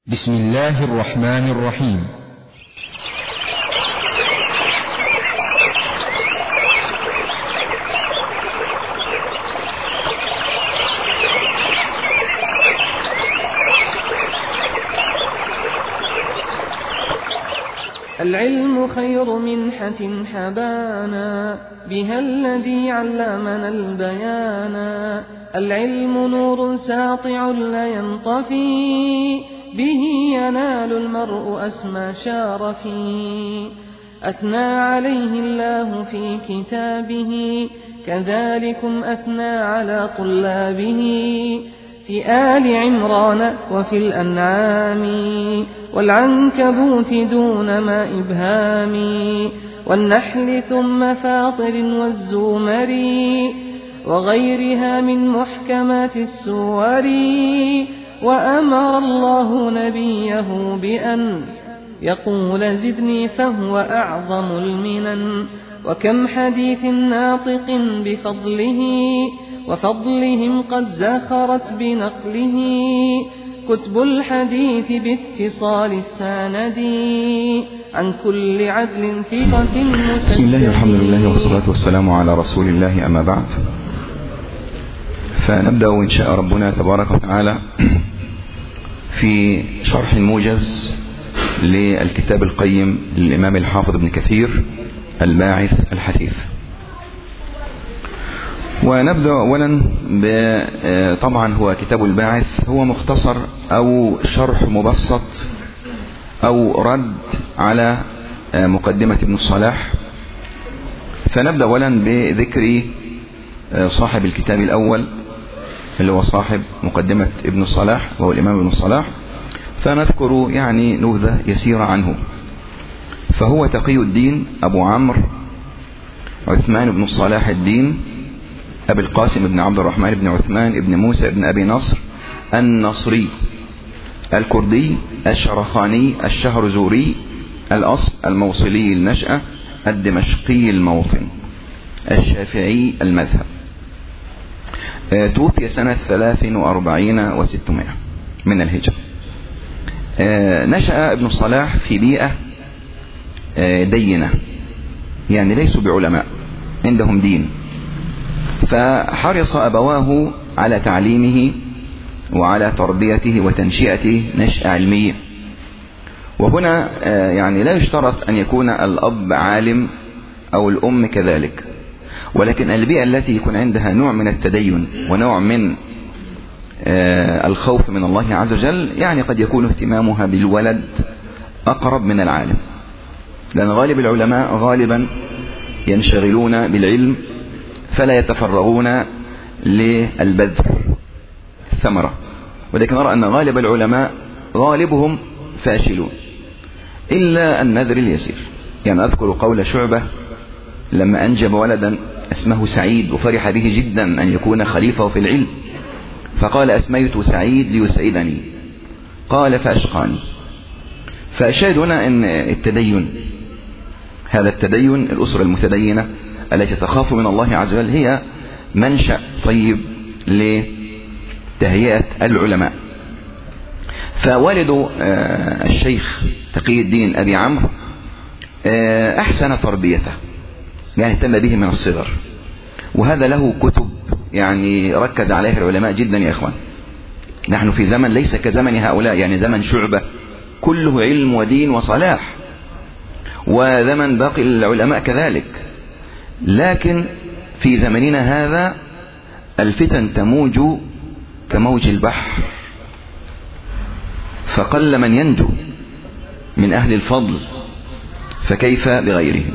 بسم الله الرحمن الرحيم. العلم خير منحة حبانا بها الذي علمنا البيانا. العلم نور ساطع لا ينطفي به ينال المرء أسمى شارفي. أثنى عليه الله في كتابه كذلكم أثنى على طلابه في آل عمران وفي الأنعام والعنكبوت دون ما إبهام والنحل ثم فاطر والزمر وغيرها من محكمات السور. وأمر الله نبيه بأن يقول زدني فهو أعظم المنن. وكم حديث ناطق بفضله وفضلهم قد زخرت بنقله كتب الحديث باتصال السند عن كل عدل ثقة مسدد. بسم الله والحمد لله والصلاة والسلام على رسول الله، أما بعد، فنبدأ إن شاء ربنا تبارك وتعالى في شرح موجز للكتاب القيم للإمام الحافظ ابن كثير الباعث الحثيث. ونبدأ أولا طبعا هو كتاب الباعث، هو مختصر أو شرح مبسط أو رد على مقدمة ابن الصلاح. فنبدأ أولا بذكر صاحب الكتاب الأول اللي هو صاحب مقدمة ابن الصلاح وهو الإمام ابن الصلاح، فنذكر يعني نبذة يسيرة عنه. فهو تقي الدين أبو عمرو عثمان بن صلاح الدين أبي القاسم بن عبد الرحمن بن عثمان بن موسى بن أبي نصر النصري الكردي الشرخاني الشهرزوري الأصل الموصلي النشأة الدمشقي الموطن الشافعي المذهب. توفي سنة 43 و600 من الهجرة. نشأ ابن الصلاح في بيئة دينة، يعني ليسوا بعلماء، عندهم دين، فحرص أبواه على تعليمه وعلى تربيته وتنشئته نشأة علمية. وهنا يعني لا يشترط أن يكون الأب عالم أو الأم كذلك، ولكن البيئة التي يكون عندها نوع من التدين ونوع من الخوف من الله عز وجل، يعني قد يكون اهتمامها بالولد أقرب من العالم، لأن غالب العلماء غالبا ينشغلون بالعلم فلا يتفرغون للبذر الثمرة. ولكن نرى أن غالب العلماء غالبهم فاشلون إلا النذر اليسير. يعني أذكر قول شعبة لما أنجب ولدا اسمه سعيد وفرح به جدا أن يكون خليفة في العلم، فقال أسميت سعيد ليسعدني، قال فأشقاني. فأشاهد هنا أن التدين، هذا التدين، الأسرة المتدينة التي تخاف من الله عز وجل، هي منشأ طيب لتهيئة العلماء. فوالد الشيخ تقي الدين أبي عمرو أحسن تربيته، يعني اهتم به من الصغر، وهذا له كتب يعني ركز عليها العلماء جدا. يا إخوان، نحن في زمن ليس كزمن هؤلاء، يعني زمن شعبة كله علم ودين وصلاح، وزمن باقي العلماء كذلك. لكن في زمننا هذا الفتن تموج كموج البحر، فقل من ينجو من أهل الفضل، فكيف بغيرهم.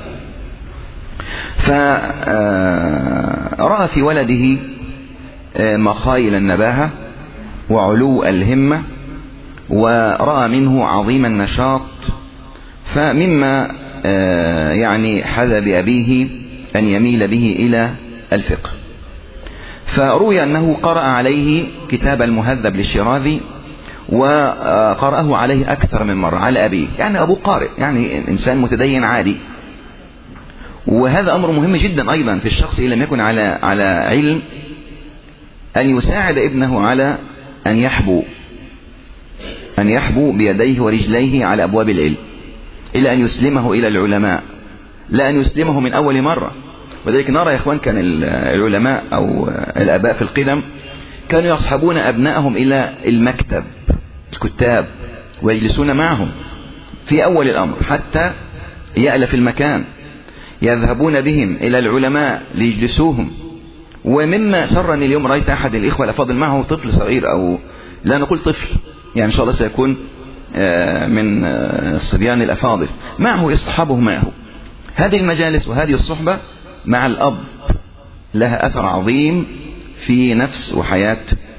فرأى في ولده مخايل النباهة وعلو الهمة، ورأى منه عظيم النشاط، فمما يعني حذى بأبيه أن يميل به إلى الفقه. فروي أنه قرأ عليه كتاب المهذب للشيرازي، وقرأه عليه أكثر من مرة على أبيه، يعني أبو قارئ، يعني إنسان متدين عادي. وهذا أمر مهم جدا أيضا في الشخص إن لم يكن على علم، أن يساعد ابنه على أن يحبو أن يحبو بيديه ورجليه على أبواب العلم إلى أن يسلمه إلى العلماء، لا أن يسلمه من أول مرة. وذلك نرى يا إخوان كان العلماء أو الآباء في القدم كانوا يصحبون أبنائهم إلى المكتب الكتاب ويجلسون معهم في أول الأمر حتى يألف المكان، يذهبون بهم إلى العلماء ليجلسوهم. ومما سرني اليوم رأيت أحد الإخوة الأفاضل معه طفل صغير، أو لا نقول طفل يعني إن شاء الله سيكون من الصبيان الأفاضل، معه يصحبه معه. هذه المجالس وهذه الصحبة مع الأب لها أثر عظيم في نفس وحياة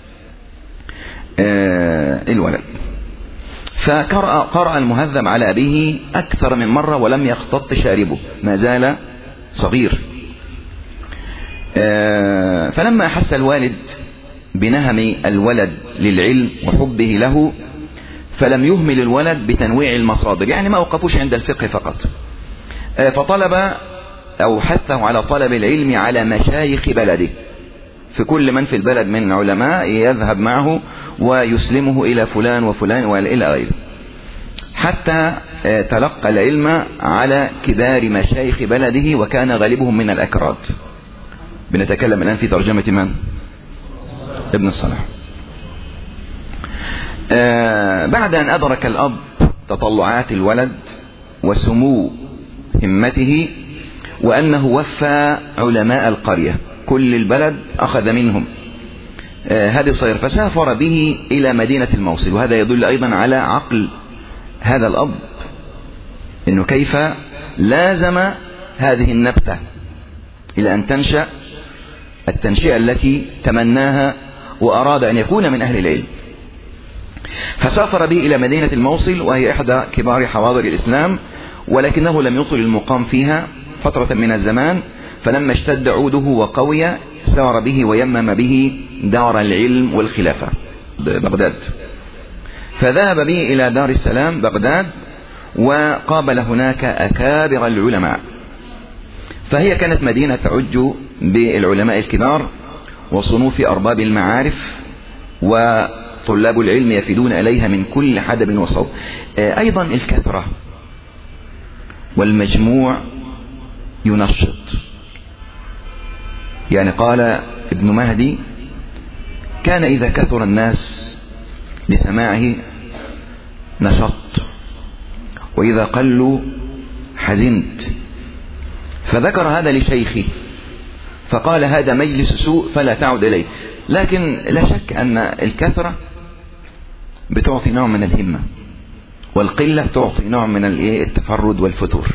الولد. فقرأ المهذب على أبيه أكثر من مرة ولم يختط شاربه، ما زال صغير. فلما أحس الوالد بنهم الولد للعلم وحبه له فلم يهمل الولد بتنويع المصادر، يعني ما أوقفوش عند الفقه فقط، فطلب أو حثه على طلب العلم على مشايخ بلده، في كل من في البلد من علماء يذهب معه ويسلمه إلى فلان وفلان وإلى غيره، حتى تلقى العلم على كبار مشايخ بلده وكان غالبهم من الأكراد. بنتكلم الآن في ترجمة من؟ ابن الصلاح. بعد أن أدرك الأب تطلعات الولد وسمو همته وأنه وفى علماء القرية، كل البلد أخذ منهم هذه الصغير، فسافر به إلى مدينة الموصل. وهذا يدل أيضا على عقل هذا الأب، إنه كيف لازم هذه النبتة إلى أن تنشأ التنشئة التي تمناها وأراد أن يكون من أهل العلم. فسافر به إلى مدينة الموصل، وهي إحدى كبار حواضر الإسلام، ولكنه لم يطل المقام فيها فترة من الزمان. فلما اشتد عوده وقوي سار به ويمم به دار العلم والخلافة بغداد، فذهب به إلى دار السلام بغداد وقابل هناك أكابر العلماء. فهي كانت مدينة تعج بالعلماء الكبار وصنوف أرباب المعارف، وطلاب العلم يفدون إليها من كل حدب وصوب. أيضا الكثرة والمجموع ينشط، يعني قال ابن مهدي: كان إذا كثر الناس لسماعه نشط، وإذا قلوا حزنت. فذكر هذا لشيخه فقال: هذا مجلس سوء فلا تعد إليه. لكن لا شك أن الكثرة بتعطي نوع من الهمة، والقلة تعطي نوع من التفرد والفتور.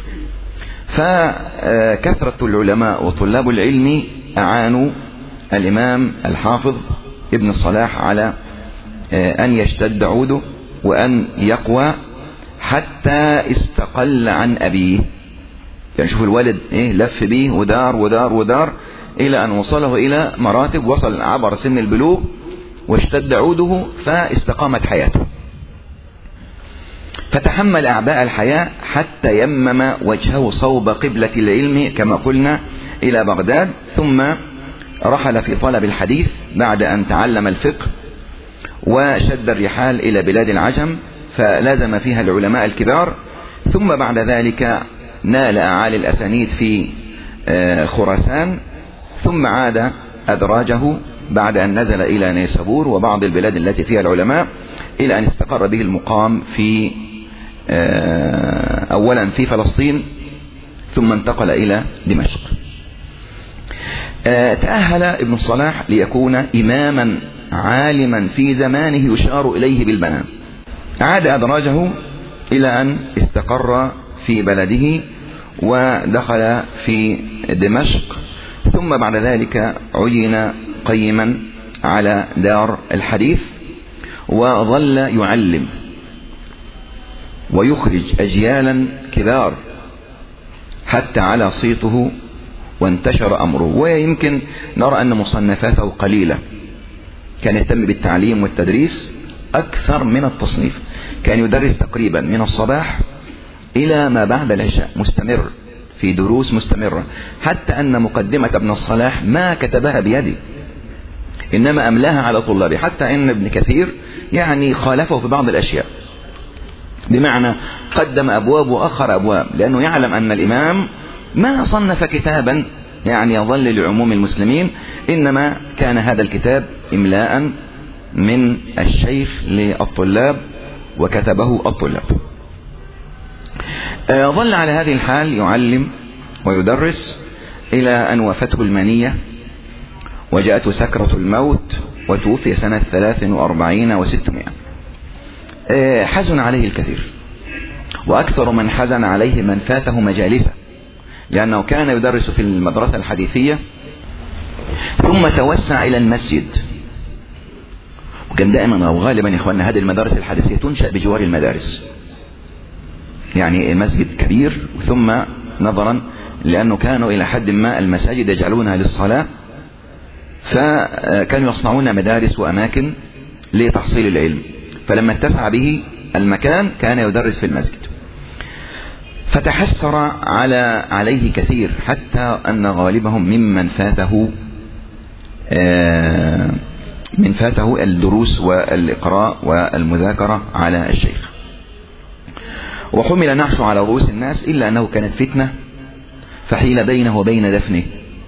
فكثرة العلماء وطلاب العلم أعانوا الإمام الحافظ ابن الصلاح على أن يشتد عوده وأن يقوى حتى استقل عن أبيه. يعني شوف الوالد لف به ودار ودار ودار إلى أن وصله إلى مراتب، وصل عبر سن البلوغ واشتد عوده فاستقامت حياته، فتحمل أعباء الحياة حتى يمم وجهه صوب قبلة العلم كما قلنا إلى بغداد. ثم رحل في طلب الحديث بعد أن تعلم الفقه، وشد الرحال إلى بلاد العجم فلازم فيها العلماء الكبار. ثم بعد ذلك نال أعالي الأسانيد في خراسان، ثم عاد أدراجه بعد أن نزل إلى نيسابور وبعض البلاد التي فيها العلماء، إلى أن استقر به المقام في أولا في فلسطين، ثم انتقل إلى دمشق. تأهل ابن الصلاح ليكون إماما عالما في زمانه يشار إليه بالبنان. عاد أدراجه إلى أن استقر في بلده ودخل في دمشق، ثم بعد ذلك عين قيما على دار الحديث، وظل يعلم ويخرج أجيالا كبار حتى على صيته وانتشر أمره. ويمكن نرى أن مصنفاته قليلة، كان يهتم بالتعليم والتدريس أكثر من التصنيف. كان يدرس تقريبا من الصباح إلى ما بعد العشاء، مستمر في دروس مستمرة، حتى أن مقدمة ابن الصلاح ما كتبها بيده، إنما أملاها على طلابه، حتى إن ابن كثير يعني خالفه في بعض الأشياء، بمعنى قدم أبواب وأخر أبواب، لأنه يعلم أن الإمام ما صنف كتابا يعني يظل لعموم المسلمين، إنما كان هذا الكتاب إملاء من الشيخ للطلاب وكتبه الطلاب. ظل على هذه الحال يعلم ويدرس إلى أن وافته المنية وجاءته سكرة الموت وتوفي سنة 43 و600. حزن عليه الكثير، وأكثر من حزن عليه من فاته مجالسه، لأنه كان يدرس في المدرسة الحديثية ثم توسع إلى المسجد. وكان دائما أو غالبا يا إخواننا هذه المدارس الحديثية تنشأ بجوار المدارس، يعني المسجد كبير، ثم نظرا لأنه كانوا إلى حد ما المساجد يجعلونها للصلاة، فكانوا يصنعون مدارس وأماكن لتحصيل العلم، فلما اتسع به المكان كان يدرس في المسجد. فتحسر عليه كثير، حتى أن غالبهم ممن فاته الدروس والإقراء والمذاكرة على الشيخ. وحمل نحشه على رؤوس الناس، إلا أنه كانت فتنة فحيل بينه وبين دفنه.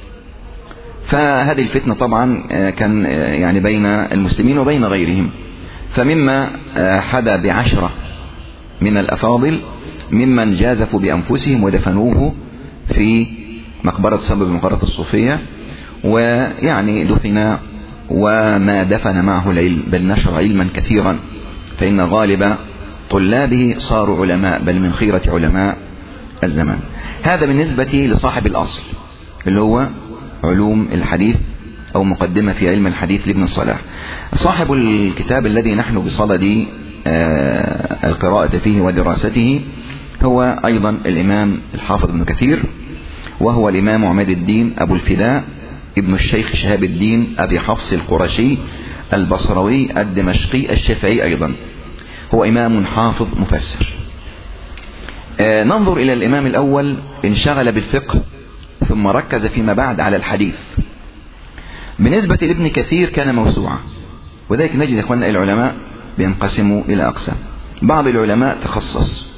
فهذه الفتنة طبعا كان يعني بين المسلمين وبين غيرهم، فمما حدا ب10 من الأفاضل ممن جازفوا بأنفسهم ودفنوه في مقبرة سبب مقبرة الصوفية، ويعني دفن وما دفن معه العلم، بل نشر علما كثيرا، فإن غالب طلابه صاروا علماء، بل من خيرة علماء الزمان. هذا بالنسبة لصاحب الأصل اللي هو علوم الحديث أو مقدمة في علم الحديث لابن الصلاح. صاحب الكتاب الذي نحن بصدد القراءة فيه ودراسته هو أيضا الإمام الحافظ ابن كثير، وهو الإمام عماد الدين أبو الفداء ابن الشيخ شهاب الدين أبي حفص القرشي البصروي الدمشقي الشافعي أيضا، هو إمام حافظ مفسر. ننظر إلى الإمام الأول، انشغل بالفقه ثم ركز فيما بعد على الحديث. بالنسبة لابن كثير كان موسوعة، وذلك نجد يا إخواننا العلماء بينقسموا إلى أقسام. بعض العلماء تخصص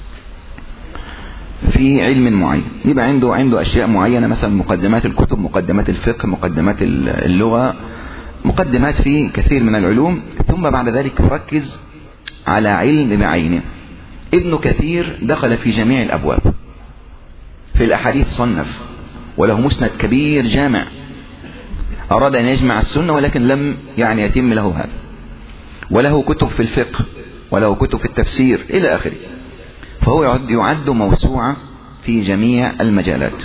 في علم معين، يبقى عنده أشياء معينة، مثلا مقدمات الكتب، مقدمات الفقه، مقدمات اللغة، مقدمات في كثير من العلوم، ثم بعد ذلك يركز على علم بعينه. ابن كثير دخل في جميع الأبواب. في الأحاديث صنف، وله مسند كبير جامع، أراد أن يجمع السنة ولكن لم يعني يتم له هذا، وله كتب في الفقه، وله كتب في التفسير إلى آخره. فهو يعد موسوعة في جميع المجالات.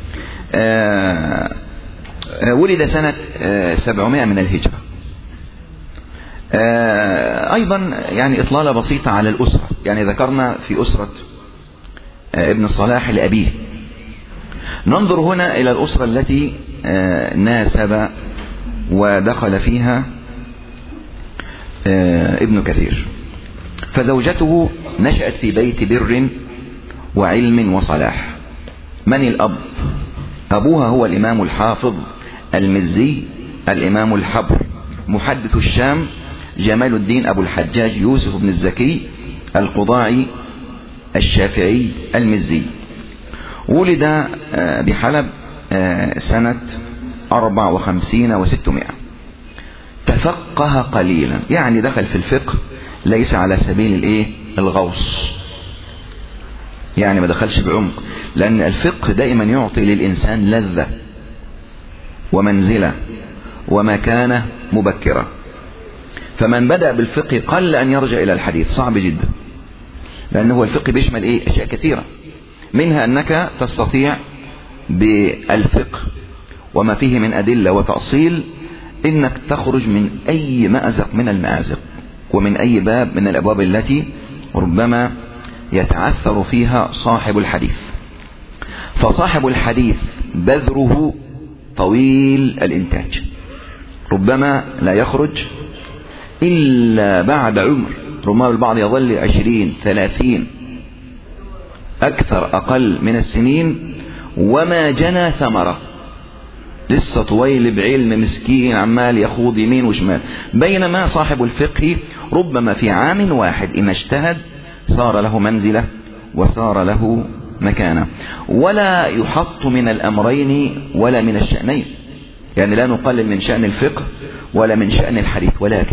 ولد سنة 700 من الهجرة. أيضا يعني إطلالة بسيطة على الأسرة، يعني ذكرنا في أسرة ابن الصلاح لأبيه. ننظر هنا إلى الأسرة التي ناسب ودخل فيها ابن كثير. فزوجته نشأت في بيت بر وعلم وصلاح. من الأب؟ أبوها هو الإمام الحافظ المزي الإمام الحبر محدث الشام جمال الدين أبو الحجاج يوسف بن الزكي القضاعي الشافعي المزي. ولد بحلب سنة 54 و600. تفقه قليلا، يعني دخل في الفقه ليس على سبيل الغوص، يعني ما دخلش بعمق، لأن الفقه دائما يعطي للإنسان لذة ومنزلة ومكانة مبكرة. فمن بدأ بالفقه قل أن يرجع إلى الحديث، صعب جدا، لأنه الفقه بيشمل أشياء كثيرة، منها أنك تستطيع بالفقه وما فيه من أدلة وتأصيل إنك تخرج من أي مأزق من المآزق، ومن أي باب من الأبواب التي ربما يتعثر فيها صاحب الحديث. فصاحب الحديث بذره طويل الإنتاج، ربما لا يخرج إلا بعد عمر، ربما البعض يظل 20 30 أكثر أقل من السنين وما جنى ثمرة. لسه طويل بعلم مسكين عمال يخوض يمين وشمال. بينما صاحب الفقه ربما في عام واحد إن اجتهد صار له منزلة وصار له مكانة. ولا يحط من الأمرين ولا من الشأنين، يعني لا نقلل من شأن الفقه ولا من شأن الحديث، ولكن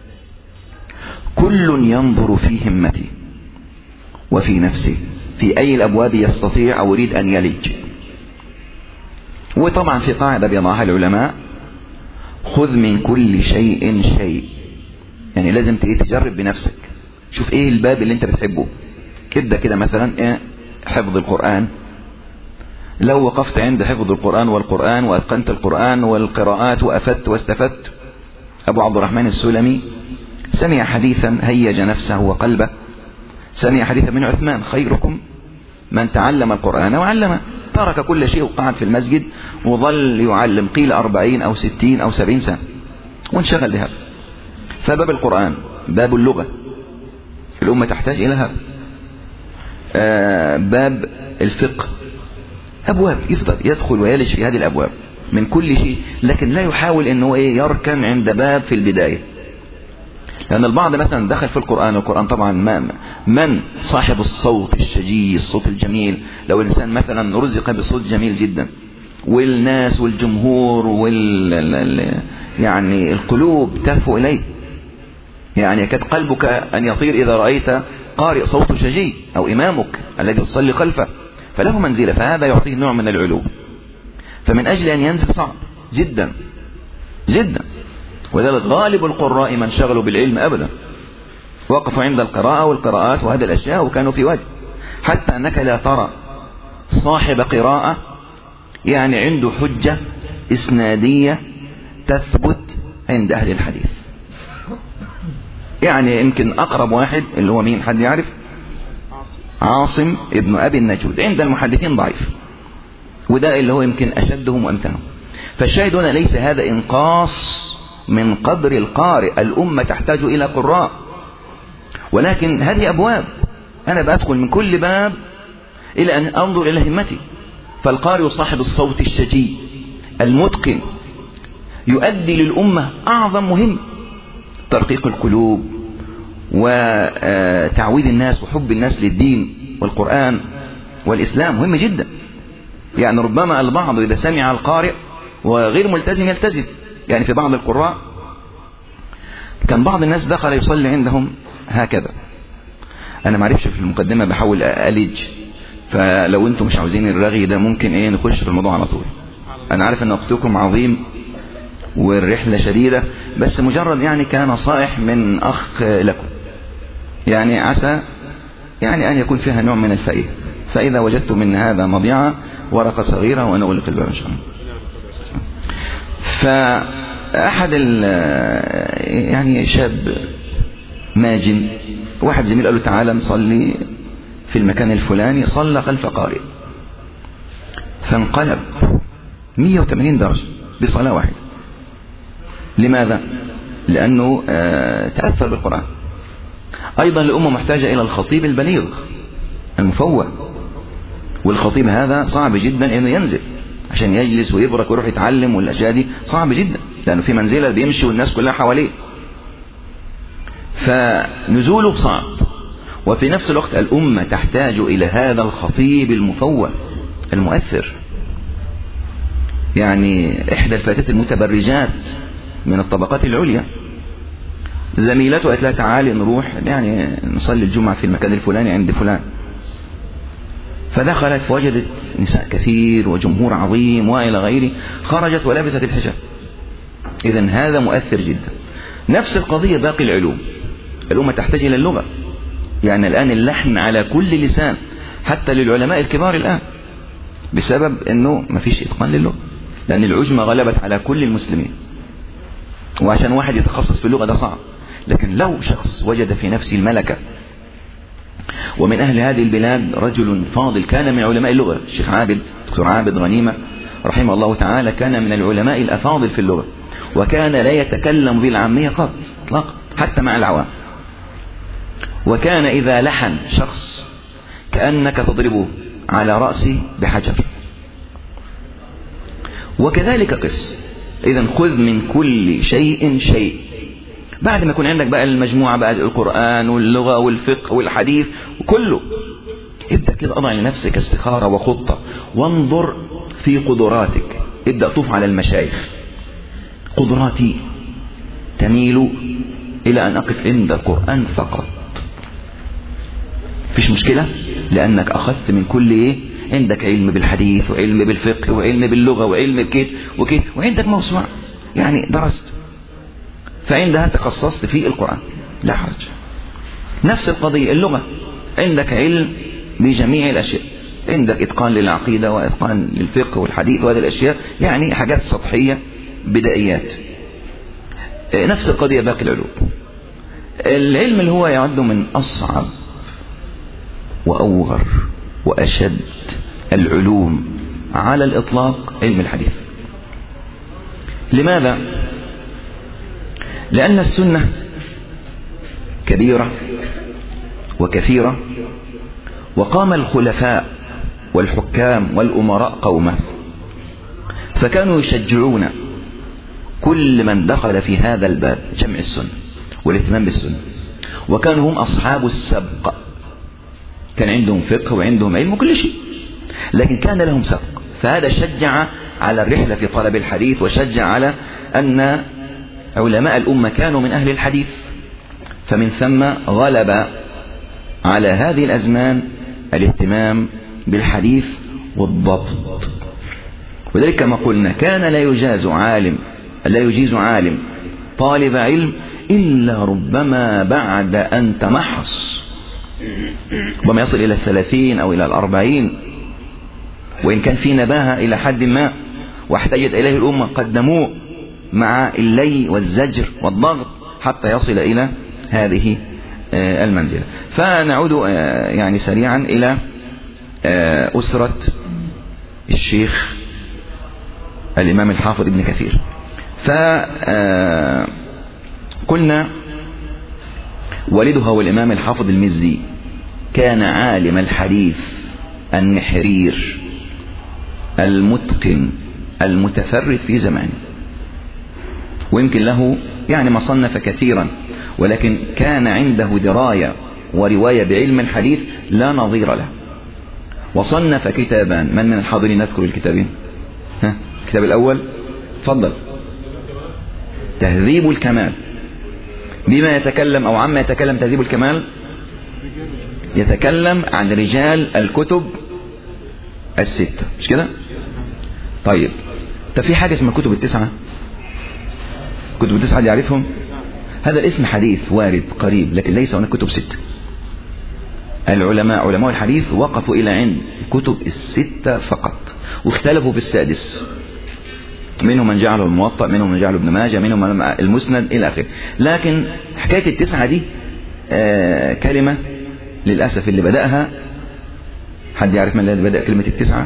كل ينظر في همته وفي نفسه في أي الأبواب يستطيع أو يريد أن يلج. وطبعا في قاعدة بيضعها العلماء: خذ من كل شيء شيء. يعني لازم تجرب بنفسك، شوف ايه الباب اللي انت بتحبه. كده كده مثلا حفظ القرآن، لو وقفت عند حفظ القرآن والقرآن وأتقنت القرآن والقراءات وأفدت واستفدت. أبو عبد الرحمن السلمي سمع حديثا هيج نفسه وقلبه، سمع حديثا من عثمان: خيركم من تعلم القرآن وعلمه. ترك كل شيء وقعد في المسجد وظل يعلم، قيل 40 أو 60 أو 70 سنة، وانشغل بهذا. فباب القرآن، باب اللغة، الأمة تحتاج إلى هذا. باب الفقه، أبواب يفضل يدخل ويلج في هذه الأبواب من كل شيء، لكن لا يحاول أنه يركن عند باب في البداية. لأن البعض مثلا دخل في القرآن طبعا من صاحب الصوت الشجي، الصوت الجميل. لو الإنسان مثلا رزق بصوت جميل جدا، والناس والجمهور يعني القلوب تهفو إليه، يعني يكاد قلبك أن يطير إذا رأيت قارئ صوت شجي أو إمامك الذي تصلي خلفه، فله منزلة، فهذا يعطيه نوع من العلو. فمن أجل أن ينزل صعب جدا جدا. ولذلك غالب القراء من شغلوا بالعلم أبدا وقفوا عند القراءة والقراءات وهذه الأشياء وكانوا في وجه، حتى أنك لا ترى صاحب قراءة يعني عنده حجة إسنادية تثبت عند أهل الحديث. يعني يمكن أقرب واحد اللي هو مين؟ حد يعرف؟ عاصم ابن أبي النجود، عند المحدثين ضعيف، وده اللي هو يمكن أشدهم وأمتنهم. فالشاهد هنا ليس هذا إنقاص من قدر القارئ، الأمة تحتاج إلى قراء، ولكن هذه أبواب، أنا بدخل من كل باب إلى أن أنظر إلى همتي. فالقارئ صاحب الصوت الشجي المتقن يؤدي للأمة أعظم مهم: ترقيق القلوب وتعويد الناس وحب الناس للدين والقرآن والإسلام، مهم جدا. يعني ربما البعض إذا سمع القارئ وغير ملتزم يلتزم. يعني في بعض القراء كان بعض الناس دخل يصلي عندهم هكذا، أنا معرفش في المقدمة بحاول ألج، فلو أنتم مش عاوزين الرغي ده ممكن نخش في الموضوع على طول. أنا عارف أن وقتكم عظيم والرحلة شديدة، بس مجرد يعني كنصائح من أخ لكم، يعني عسى يعني أن يكون فيها نوع من الفائدة. فإذا وجدتم من هذا مضيعة ورقة صغيرة ونغلق الباب إن شاء الله. فأحد يعني شاب ماجن، واحد زميل قال له تعالى نصلي في المكان الفلاني، صلى خلف قارئ فانقلب 180 درجة بصلاة واحدة. لماذا؟ لأنه تأثر بالقرآن. أيضا الأمة محتاجة إلى الخطيب البليغ المفوه، والخطيب هذا صعب جدا أنه ينزل عشان يجلس ويبرك ويروح يتعلم، والأشياء دي صعب جدا لأنه في منزلة بيمشي والناس كلها حواليه، فنزوله صعب. وفي نفس الوقت الأمة تحتاج إلى هذا الخطيب المفوه المؤثر. يعني إحدى الفتيات المتبرجات من الطبقات العليا، زميلته قالت لها تعالي نروح يعني نصلي الجمعة في المكان الفلاني عند فلان. فدخلت فوجدت نساء كثير وجمهور عظيم وإلى غيره، خرجت ولبست الحجاب. إذن هذا مؤثر جدا. نفس القضية باقي العلوم، الأمة تحتاج إلى اللغة. يعني الآن اللحن على كل لسان حتى للعلماء الكبار الآن، بسبب أنه ما فيش إتقان للغة، لأن العجمة غلبت على كل المسلمين، وعشان واحد يتخصص في اللغة ده صعب. لكن لو شخص وجد في نفسه الملكة، ومن أهل هذه البلاد رجل فاضل كان من علماء اللغة، الشيخ عابد، دكتور عابد غنيمة رحمه الله تعالى، كان من العلماء الأفاضل في اللغة، وكان لا يتكلم بالعامية قط اطلاقا حتى مع العوام. وكان إذا لحن شخص كأنك تضربه على رأسه بحجر. وكذلك قس. إذن خذ من كل شيء شيء. بعد ما يكون عندك بقى المجموعة بقى القرآن واللغة والفقه والحديث وكله، ابدأ كده أضع لنفسك استخارة وخطة، وانظر في قدراتك. ابدأ طوف على المشايخ. قدراتي تميل إلى أن أقف عند القرآن فقط، فيش مشكلة، لأنك أخذت من كل إيه؟ عندك علم بالحديث وعلم بالفقه وعلم باللغة وعلم بكيت وكيت، وعندك موسوعة يعني درست، فعندها تخصصت في القرآن، لا حرج. نفس القضية اللغة، عندك علم بجميع الأشياء، عندك إتقان للعقيدة وإتقان للفقه والحديث وهذه الأشياء، يعني حاجات سطحية بدائيات. نفس القضية باقي العلوم. العلم اللي هو يعد من أصعب وأوغر وأشد العلوم على الإطلاق علم الحديث. لماذا؟ لأن السنة كبيرة وكثيرة، وقام الخلفاء والحكام والأمراء قومه، فكانوا يشجعون كل من دخل في هذا الباب جمع السنة والاهتمام بالسنة، وكانوا هم أصحاب السبق، كان عندهم فقه وعندهم علم وكل شيء، لكن كان لهم سبق، فهذا شجع على الرحلة في طلب الحديث، وشجع على أن علماء الأمة كانوا من أهل الحديث، فمن ثم غلب على هذه الأزمان الاهتمام بالحديث والضبط. وذلك كما قلنا كان لا يجيز عالم طالب علم إلا ربما بعد أن تمحص، ربما يصل إلى 30 أو إلى 40، وإن كان في نباهة إلى حد ما واحتاجت إليه الأمة قدموه مع اللي والزجر والضغط حتى يصل إلى هذه المنزلة. فنعود يعني سريعا إلى أسرة الشيخ الإمام الحافظ ابن كثير. فقلنا والدها والإمام الحافظ المزي كان عالم الحديث النحرير المتقن المتفرد في زمانه، ويمكن له يعني مصنف كثيرا، ولكن كان عنده دراية ورواية بعلم الحديث لا نظير له. وصنف كتابان، من الحاضرين نذكر الكتابين؟ الكتاب الأول تفضل، تهذيب الكمال. بما يتكلم أو عما يتكلم تهذيب الكمال؟ يتكلم عن رجال الكتب الستة، مش كده؟ طيب في حاجة اسمها كتب التسعة. كتب التسعة دي يعرفهم؟ هذا الاسم حديث وارد قريب، لكن ليس هناك كتب ستة. علماء الحديث وقفوا إلى عند كتب الستة فقط، واختلفوا في السادس، منهم من جعله الموطأ، منهم من جعله ابن ماجه، منهم المسند إلى آخره. لكن حكاية التسعة دي كلمة للأسف اللي بدأها، حد يعرف من اللي بدأ كلمة التسعة؟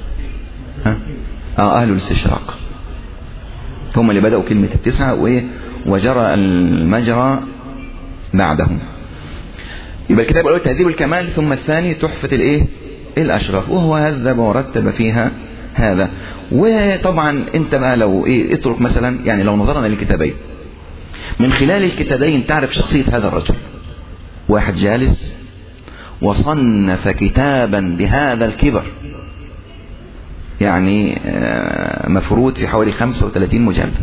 أهل الاستشراق هم اللي بدأوا كلمة التسعة، وجرى المجرى بعدهم. يبقى الكتاب الأول تهذيب الكمال، ثم الثاني تحفة الأشراف، وهو هذب ورتب فيها هذا. وطبعا انت بقى لو اترك مثلا، يعني لو نظرنا للكتابين، من خلال الكتابين تعرف شخصية هذا الرجل. واحد جالس وصنف كتابا بهذا الكبر، يعني مفروض في حوالي 35 مجلد،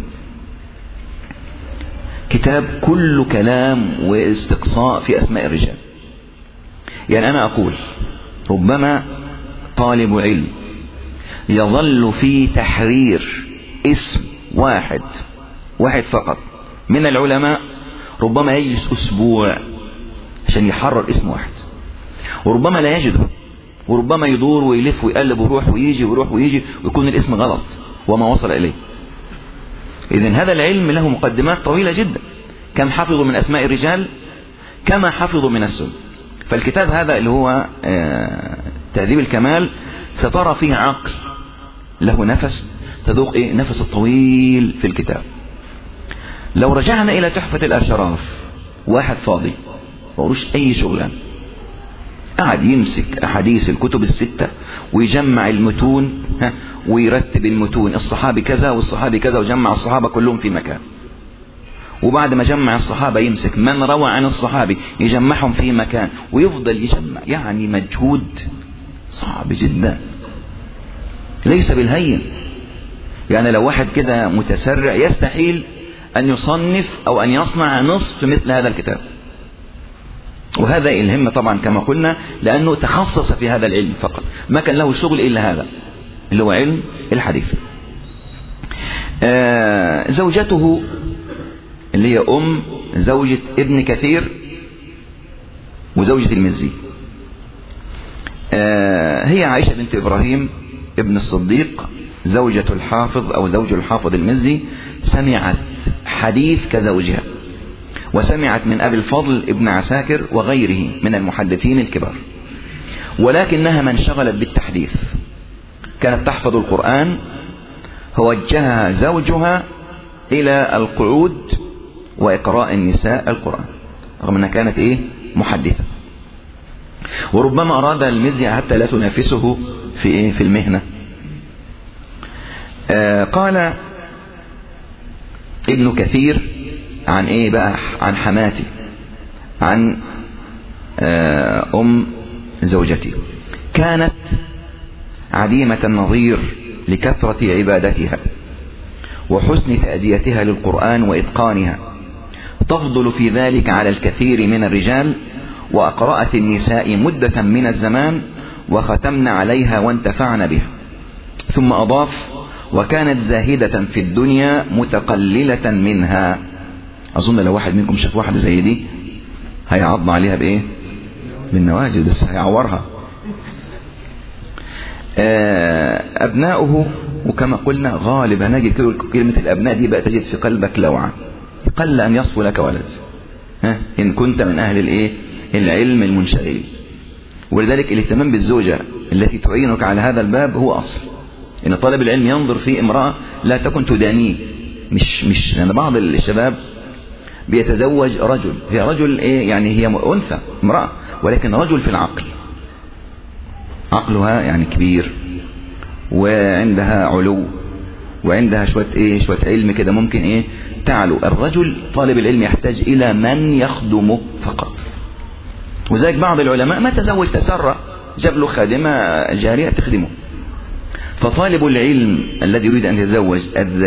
كتاب كله كلام واستقصاء في أسماء الرجال. يعني أنا أقول ربما طالب علم يظل في تحرير اسم واحد فقط من العلماء، ربما يجلس أسبوع عشان يحرر اسم واحد، وربما لا يجده، وربما يدور ويلف ويقلب ويروح ويجي ويكون الاسم غلط وما وصل إليه. إذن هذا العلم له مقدمات طويلة جدا، كم حفظوا من أسماء الرجال كما حفظوا من السنة. فالكتاب هذا اللي هو تهذيب الكمال سترى فيه عقل له نفس، تذوق نفس الطويل في الكتاب. لو رجعنا إلى تحفة الأشراف، واحد فاضي ومالوش أي شغلان، قعد يمسك أحاديث الكتب الستة ويجمع المتون ويرتب المتون، الصحابي كذا والصحابي كذا، وجمع الصحابة كلهم في مكان. وبعد ما جمع الصحابة يمسك من روى عن الصحابي يجمعهم في مكان، ويفضل يجمع. يعني مجهود صعب جدا ليس بالهين. يعني لو واحد كده متسرع يستحيل أن يصنف أو أن يصنع نصف مثل هذا الكتاب. وهذا الهم طبعا كما قلنا لأنه تخصص في هذا العلم فقط، ما كان له شغل إلا هذا اللي هو علم الحديث. زوجته اللي هي زوجة ابن كثير وزوجة المزي هي عائشة بنت إبراهيم ابن الصديق زوجة الحافظ أو زوج الحافظ المزي. سمعت حديث كزوجها، وسمعت من أبي الفضل ابن عساكر وغيره من المحدثين الكبار، ولكنها ما انشغلت بالتحديث، كانت تحفظ القرآن. فوجهها زوجها إلى القعود وإقراء النساء القرآن رغم أنها كانت محدثة. وربما أراد المزي حتى لا تنافسه في المهنة. قال ابن كثير عن بقى عن حماتي، عن زوجتي، كانت عديمة النظير لكثرة عبادتها وحسن تأديتها للقرآن وإتقانها، تفضل في ذلك على الكثير من الرجال، وأقرأت النساء مدة من الزمان وختمن عليها وانتفعن بها. ثم أضاف: وكانت زاهدة في الدنيا متقللة منها. أظن لو واحد منكم شاف واحدة زي دي هيعض عليها بالنواجذ، بس هيعورها. أبناؤه، وكما قلنا غالبا نجد كلمة الأبناء دي بقى تجد في قلبك لوعة، قل أن يصفو لك ولد إن كنت من أهل العلم المنشغل. ولذلك الاهتمام بالزوجة التي تعينك على هذا الباب هو أصل. إن طالب العلم ينظر في امرأة لا تكن تدانيه. مش يعني بعض الشباب بيتزوج رجل، هي رجل يعني هي أنثى امرأة، ولكن رجل في العقل، عقلها يعني كبير وعندها علو وعندها شوية علم كده ممكن تعلو. الرجل طالب العلم يحتاج إلى من يخدمه فقط. وذلك بعض العلماء ما تزوج تسرى، جاب له خادمة جارية تخدمه. فطالب العلم الذي يريد أن يتزوج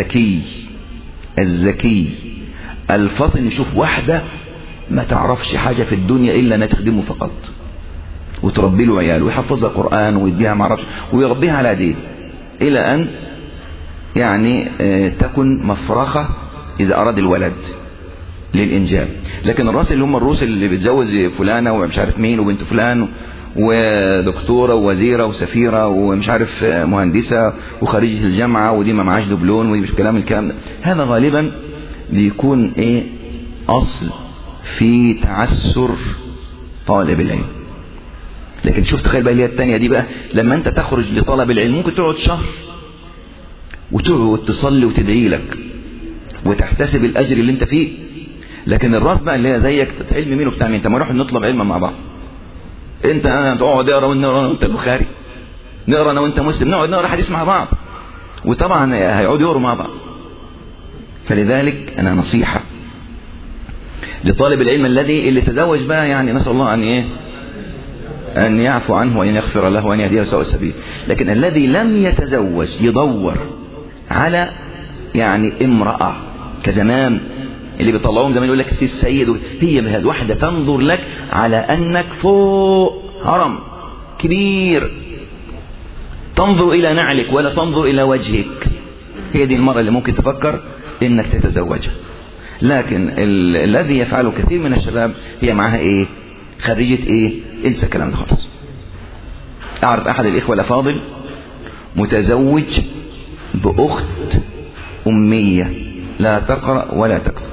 الذكي الفطن يشوف واحدة ما تعرفش حاجة في الدنيا إلا أن تخدمه فقط، وتربي له عيال ويحفظها القرآن ويديها معرفش ويربيها على دين، إلى أن يعني تكن مفرخة إذا أراد الولد للإنجاب. لكن الراس اللي هم الروس اللي بتزوج فلانة ومش عارف مين وبنت فلان ودكتورة ووزيرة وسفيرة ومش عارف مهندسة وخريجة الجامعة ودي ما معاش دبلون ومش الكلام ده، هذا غالبا بيكون أصل في تعسر طالب العلم. لكن شوف تخيل بقى اللي هي التانية دي بقى، لما انت تخرج لطلب العلم ممكن تقعد شهر وتقعد تصلي وتدعي لك وتحتسب الأجر اللي انت فيه. لكن الراس بقى اللي هي زيك علم مين وبتاع مين، انت ما نروح نطلب علم مع بعض، انت تقعد اقرا ونقرا وانت البخاري، نقرا انا وانت مسلم، نقعد نقرا حديث مع بعض، وطبعا هيقعدوا يقروا مع بعض. فلذلك انا نصيحة لطالب العلم اللي تزوج بقى، يعني نسأل الله أن يعفو عنه وأن يغفر له وأن يهديه سواء السبيل. لكن الذي لم يتزوج يدور على يعني امرأة كزمان اللي بيطلعوهم زمان يقول لك سيد سيد، هي بهذه واحدة تنظر لك على أنك فوق هرم كبير، تنظر إلى نعلك ولا تنظر إلى وجهك. هي دي المرأة اللي ممكن تفكر إنك تتزوجها. لكن الذي يفعله كثير من الشباب هي معها خريجة انسى الكلام ده خالص. أعرف أحد الإخوة الأفاضل متزوج بأخت أمية لا تقرأ ولا تكتب.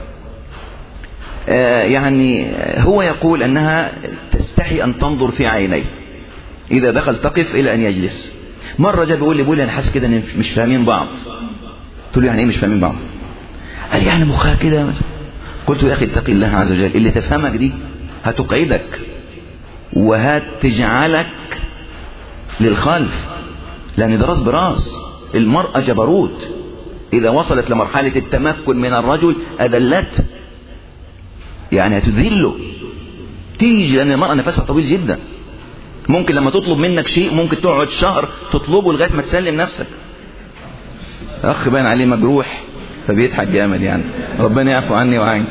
يعني هو يقول أنها تستحي أن تنظر في عينيه، إذا دخل تقف إلى أن يجلس. مرة جاء بيقول لي أنا حاسس كده أن مش فاهمين بعض. قلت له يعني إيه مش فاهمين بعض؟ قال يعني مخها كده. قلت له يا أخي اتق الله عز وجل، اللي تفهمك دي هتقعدك وهتجعلك للخلف، لأن ده راس براس. المرأة جبروت، إذا وصلت لمرحلة التمكن من الرجل أذلته، يعني هتذله، تيجي، لأن المرأة نفسها طويل جدا. ممكن لما تطلب منك شيء ممكن تقعد شهر تطلبه لغاية ما تسلم نفسك. أخ باين عليه مجروح فبيضحك جامد، يعني ربنا يعفو عني وعنك.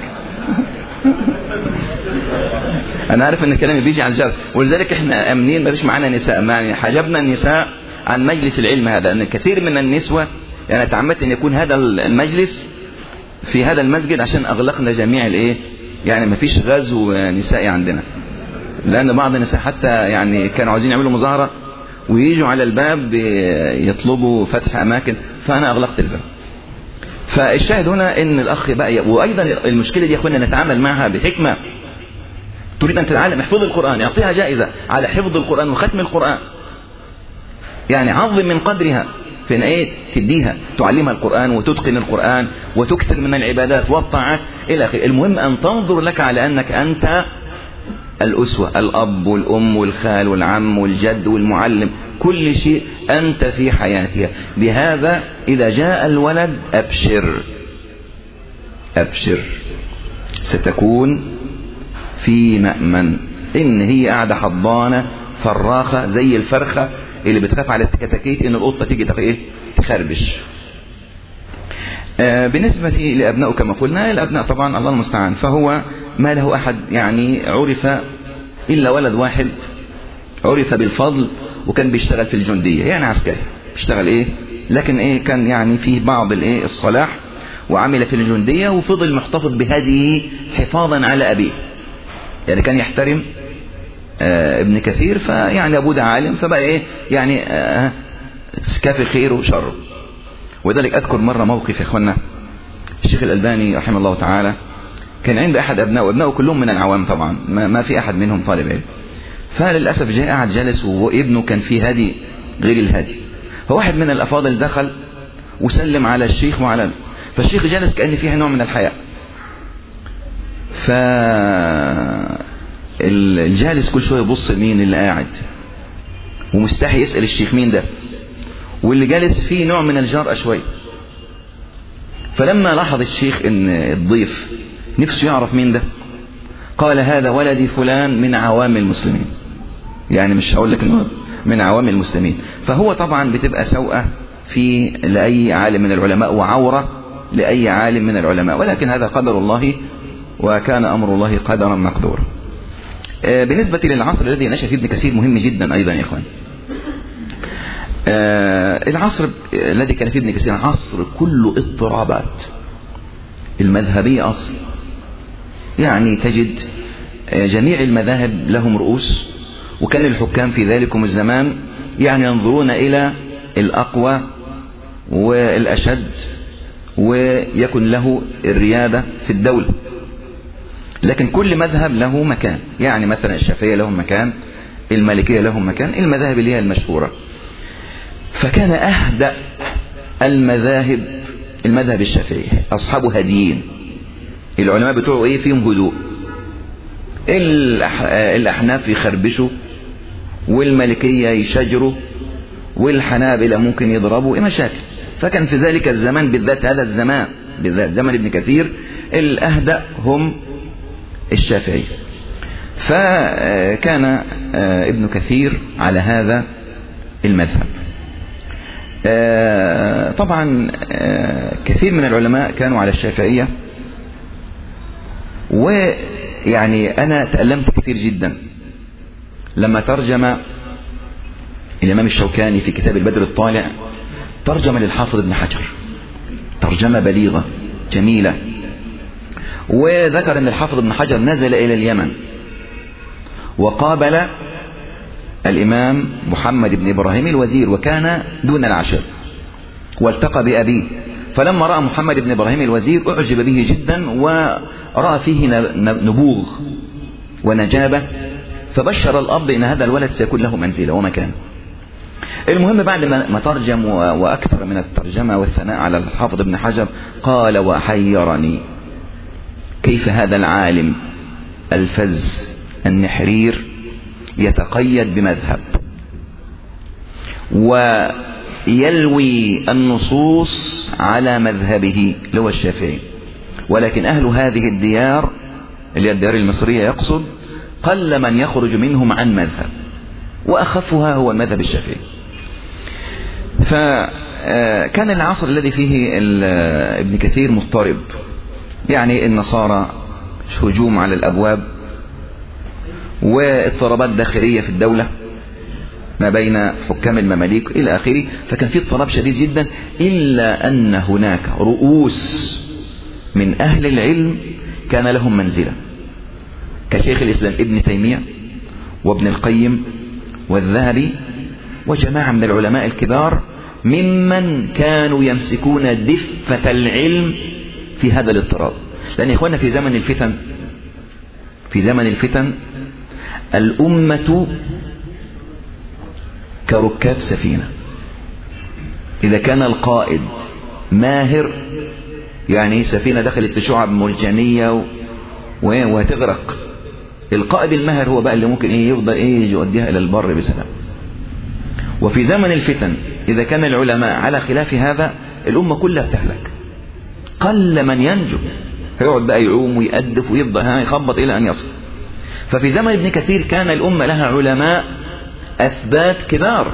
أنا عارف إن الكلام بيجي على الجرح، ولذلك إحنا أمنين ما فيش معانا نساء، يعني حجبنا النساء عن مجلس العلم هذا، أن كثير من النسوة يعني تعمدت أن يكون هذا المجلس في هذا المسجد عشان أغلقنا جميع الإيه، يعني ما فيش غزو نسائي عندنا، لأن بعض النساء حتى يعني كانوا عاوزين يعملوا مظاهرة ويجوا على الباب يطلبوا فتح أماكن، فأنا أغلقت الباب. فالشاهد هنا إن الأخ بقى، وأيضا المشكلة دي يا أخوانا نتعامل معها بحكمة. تريد أن تتعلم احفظ القرآن، يعطيها جائزة على حفظ القرآن وختم القرآن، يعني عظم من قدرها في ان ايه تديها، تعلمها القرآن وتتقن القرآن وتكثر من العبادات والطاعات الى اخره. المهم ان تنظر لك على انك انت الاسوة، الاب والام والخال والعم والجد والمعلم، كل شيء انت في حياتها. بهذا اذا جاء الولد ابشر ابشر، ستكون في مأمن. ان هي قاعدة حضانة فراخة زي الفرخة اللي بتخاف على التكتاكيت ان القطة تيجي تخربش. بالنسبة لأبنائه كما قلنا، الأبناء طبعا الله المستعان، فهو ما له أحد يعني عرف إلا ولد واحد عرف بالفضل، وكان بيشتغل في الجندية، يعني عسكري بيشتغل إيه، لكن إيه كان يعني فيه بعض الإيه الصلاح، وعمل في الجندية وفضل محتفظ بهذه حفاظا على أبيه. يعني كان يحترم ابن كثير، فيعني أبوه ده عالم، فبقى إيه يعني كافي خيره وشره. وذلك أذكر مرة موقف يا إخوانا، الشيخ الألباني رحمه الله تعالى كان عند أحد أبنائه، وأبنائه كلهم من العوام طبعا، ما في أحد منهم طالب علم، فللأسف جاء قاعد جالس وابنه كان في هادي غير الهادي، فواحد من الأفاضل دخل وسلم على الشيخ وعلى فالشيخ جالس كأن فيها نوع من الحياء، فالجالس كل شوية يبص مين اللي قاعد ومستحي يسأل الشيخ مين ده، واللي جالس فيه نوع من الجرأة شوية. فلما لاحظ الشيخ ان الضيف نفسه يعرف مين ده، قال هذا ولدي فلان من عوام المسلمين، يعني مش هقول لك انه من عوام المسلمين. فهو طبعا بتبقى سوءة في لأي عالم من العلماء وعورة لأي عالم من العلماء، ولكن هذا قدر الله وكان أمر الله قدرا مقدورا. بالنسبة للعصر الذي نشأ فيه ابن كثير مهم جدا أيضا يا إخوان. العصر الذي كان فيه ابن كثير عصر كله اضطرابات المذهبية أصل، يعني تجد جميع المذاهب لهم رؤوس، وكان الحكام في ذلكم الزمان يعني ينظرون إلى الأقوى والأشد ويكن له الريادة في الدولة، لكن كل مذهب له مكان، يعني مثلا الشافعية لهم مكان، المالكية لهم مكان، المذاهب اللي هي المشهورة. فكان أهدأ المذاهب المذهب الشافعي، أصحابه هاديين، العلماء بتوعه إيه فيهم هدوء، الأحناف يخربشوا والمالكية يشجروا والحنابلة ممكن يضربوا إيه مشاكل. فكان في ذلك الزمان بالذات، هذا الزمان بالذات زمن ابن كثير، الأهدأ هم الشافعي. فكان ابن كثير على هذا المذهب. طبعا كثير من العلماء كانوا على الشافعية، ويعني أنا تألمت كثير جدا لما ترجم الإمام الشوكاني في كتاب البدر الطالع، ترجم للحافظ ابن حجر ترجمة بليغة جميلة، وذكر أن الحافظ ابن حجر نزل إلى اليمن وقابل الإمام محمد بن إبراهيم الوزير، وكان دون العشر، والتقى بأبيه. فلما رأى محمد بن إبراهيم الوزير أعجب به جدا، ورأى فيه نبوغ ونجابة، فبشر الأب إن هذا الولد سيكون له منزلة ومكان. المهم بعد ما ترجم وأكثر من الترجمة والثناء على الحافظ ابن حجر، قال وحيرني كيف هذا العالم الفز النحرير يتقيد بمذهب ويلوي النصوص على مذهبه اللي هو الشافعي. ولكن أهل هذه الديار اللي هي الديار المصرية يقصد قل من يخرج منهم عن مذهب، وأخفها هو المذهب الشافعي. فكان العصر الذي فيه ابن كثير مضطرب، يعني النصارى هجوم على الأبواب واضطرابات داخلية في الدولة ما بين حكام المماليك إلى آخره، فكان في اضطراب شديد جدا، إلا أن هناك رؤوس من أهل العلم كان لهم منزلة كشيخ الإسلام ابن تيمية وابن القيم والذهبي وجماعة من العلماء الكبار ممن كانوا يمسكون دفة العلم في هذا الاضطراب. لأن إخواننا في زمن الفتن الأمة كركاب سفينة، إذا كان القائد ماهر، يعني سفينة دخلت في شعب مرجانية وهتغرق، القائد الماهر هو بقى اللي ممكن يفضل يوديها إلى البر بسلام. وفي زمن الفتن إذا كان العلماء على خلاف هذا الأمة كلها بتهلك، قل من ينجو، هيقعد بقى يعوم ويأدف ويبقى يخبط إلى أن يصل. ففي زمن ابن كثير كان الأمة لها علماء أثبات كبار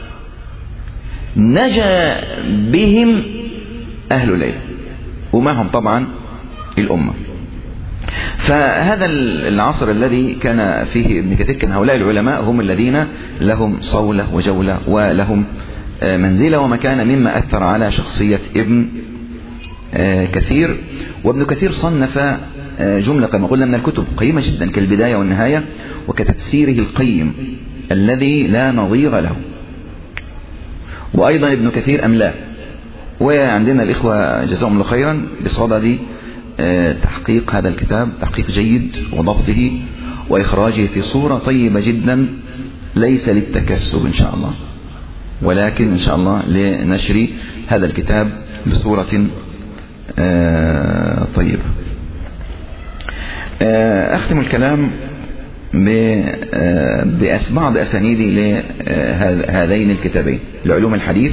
نجا بهم أهل العلم ومعهم طبعا الأمة. فهذا العصر الذي كان فيه ابن كثير كان هؤلاء العلماء هم الذين لهم صولة وجولة ولهم منزلة ومكانة، مما أثر على شخصية ابن كثير. وابن كثير صنف جملة كما قلنا من الكتب قيمة جدا كالبداية والنهاية، وكتفسيره القيم الذي لا نظير له. وأيضا ابن كثير أملاه، وعندنا الإخوة جزاهم الله خيرا بصدد تحقيق هذا الكتاب تحقيق جيد وضبطه وإخراجه في صورة طيبة جدا، ليس للتكسب إن شاء الله، ولكن إن شاء الله لنشر هذا الكتاب بصورة طيبة. أختم الكلام بعض أسانيدي لهذين الكتابين، لعلوم الحديث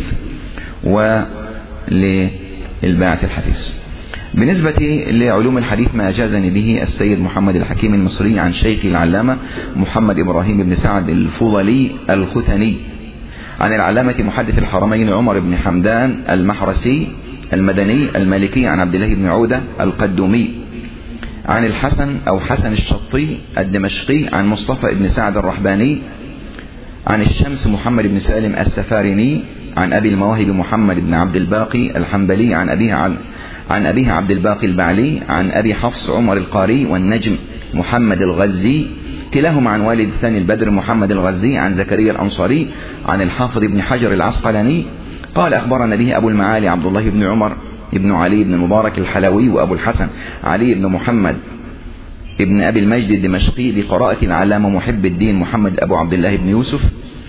وللباعث الحديث. بالنسبة لعلوم الحديث ما أجازني به السيد محمد الحكيم المصري عن شيخي العلامة محمد إبراهيم بن سعد الفضلي الختني، عن العلامة محدث الحرمين عمر بن حمدان المحرسي المدني المالكي، عن عبد الله بن عودة القدومي، عن الحسن أو حسن الشطي الدمشقي، عن مصطفى بن سعد الرحباني، عن الشمس محمد بن سالم السفاريني، عن أبي المواهب محمد بن عبد الباقي الحنبلي، عن أبيه عبد الباقي البعلي، عن أبي حفص عمر القاري والنجم محمد الغزي، كلاهما عن والد الثاني البدر محمد الغزي، عن زكريا الأنصاري، عن الحافظ بن حجر العسقلاني قال أخبرنا به أبو المعالي عبد الله بن عمر ابن علي بن المبارك الحلوي، وأبو الحسن علي بن محمد ابن أبي المجد الدمشقي بقراءة العلامة محب الدين محمد أبو عبد الله بن يوسف.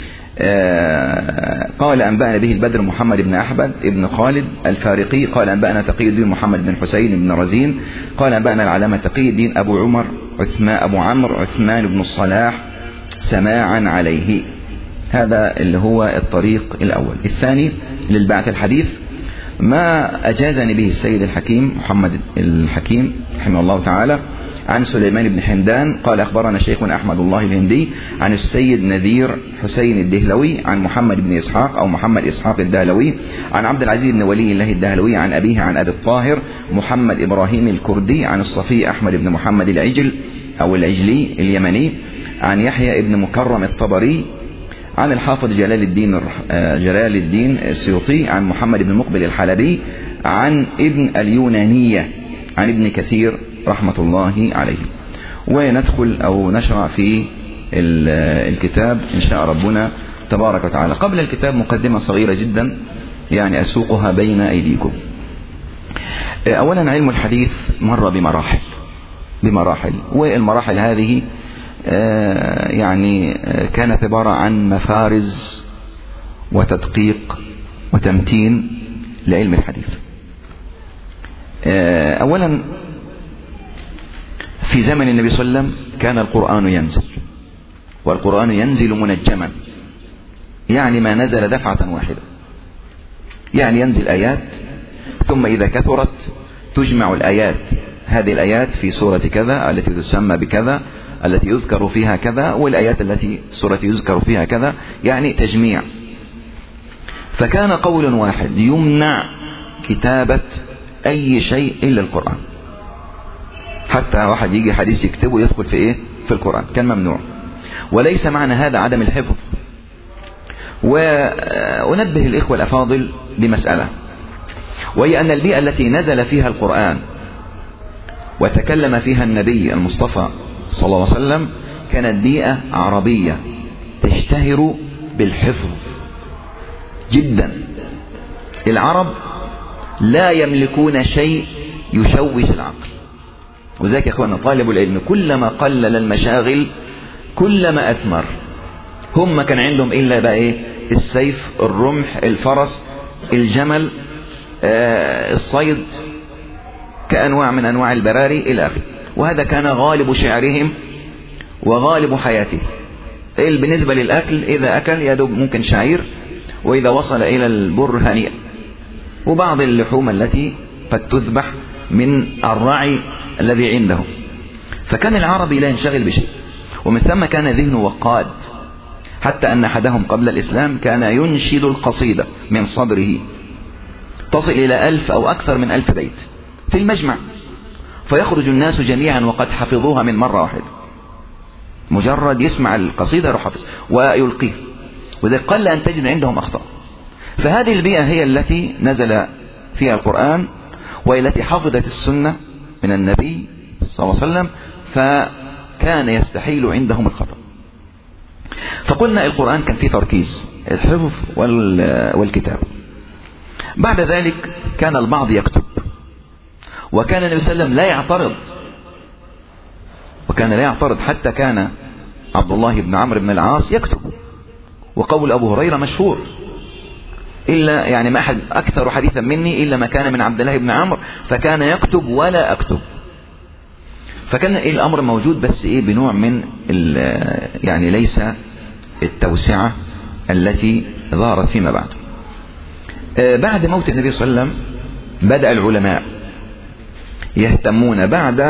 قال أنبأنا به البدر محمد بن أحمد ابن خالد الفارقي قال أنبأنا تقي الدين محمد بن حسين بن رزين قال أنبأنا العلامة تقي الدين أبو عمر أبو عمرو عثمان بن الصلاح سماعا عليه. هذا اللي هو الطريق الأول. الثاني للبعث الحديث ما أجازني به السيد الحكيم محمد الحكيم رحمه الله تعالى عن سليمان بن حمدان قال أخبرنا شيخنا أحمد الله الهندي عن السيد نذير حسين الدهلوي عن محمد بن إسحاق أو محمد إسحاق الدهلوي عن عبد العزيز بن ولي الله الدهلوي عن أبيه عن أبي الطاهر محمد إبراهيم الكردي عن الصفي أحمد بن محمد العجل أو العجلي اليمني عن يحيى بن مكرم الطبري عن الحافظ جلال الدين السيوطي عن محمد بن مقبل الحلبي عن ابن اليونانية عن ابن كثير رحمة الله عليه. وندخل أو نشرع في الكتاب إن شاء ربنا تبارك وتعالى. قبل الكتاب مقدمة صغيرة جدا يعني أسوقها بين أيديكم. أولا علم الحديث مر بمراحل والمراحل هذه يعني كانت عبارة عن مفارز وتدقيق وتمتين لعلم الحديث. أولا في زمن النبي صلى الله عليه وسلم كان القرآن ينزل والقرآن ينزل منجما، يعني ما نزل دفعة واحدة، يعني ينزل آيات ثم إذا كثرت تجمع الآيات، هذه الآيات في سورة كذا التي تسمى بكذا التي يذكر فيها كذا، والآيات التي سورة يذكر فيها كذا، يعني تجميع. فكان قول واحد يمنع كتابة أي شيء إلا القرآن، حتى واحد يجي حديث يكتبه يدخل في إيه؟ في القرآن، كان ممنوع. وليس معنى هذا عدم الحفظ. وأنبه الإخوة الأفاضل بمسألة، وهي أن البيئة التي نزل فيها القرآن وتكلم فيها النبي المصطفى صلى الله عليه وسلم كانت بيئة عربية تشتهر بالحفظ جدا. العرب لا يملكون شيء يشوش العقل، وذلك يا أخوانا طالب العلم كلما قلل المشاغل كلما أثمر. هم كان عندهم إلا بقى إيه؟ السيف، الرمح، الفرس، الجمل، الصيد كأنواع من أنواع البراري إلى آخره، وهذا كان غالب شعرهم وغالب حياته. بالنسبة للأكل إذا أكل يدوب ممكن شعير، وإذا وصل إلى البر هنيئا، وبعض اللحوم التي قد تذبح من الرعي الذي عندهم. فكان العربي لا ينشغل بشيء، ومن ثم كان ذهنه وقاد، حتى أن أحدهم قبل الإسلام كان ينشد القصيدة من صدره تصل إلى 1000 أو أكثر من 1000 بيت في المجمع، فيخرج الناس جميعا وقد حفظوها من مرة واحدة، مجرد يسمع القصيدة يروح حفظ ويلقيه، وذلك قل أن تجد عندهم أخطاء. فهذه البيئة هي التي نزل فيها القرآن، وهي التي حفظت السنة من النبي صلى الله عليه وسلم، فكان يستحيل عندهم الخطأ. فقلنا القرآن كان فيه تركيز، الحفظ والكتاب. بعد ذلك كان البعض يكتب، وكان النبي صلى الله عليه وسلم لا يعترض، وكان لا يعترض، حتى كان عبد الله بن عمرو بن العاص يكتب. وقول أبو هريرة مشهور، إلا يعني ما أحد أكثر حديثا مني إلا ما كان من عبد الله بن عمرو، فكان يكتب ولا أكتب. فكان الأمر موجود، بس بنوع من يعني ليس التوسعة التي ظهرت فيما بعد. بعد موت النبي صلى الله عليه وسلم بدأ العلماء يهتمون بعد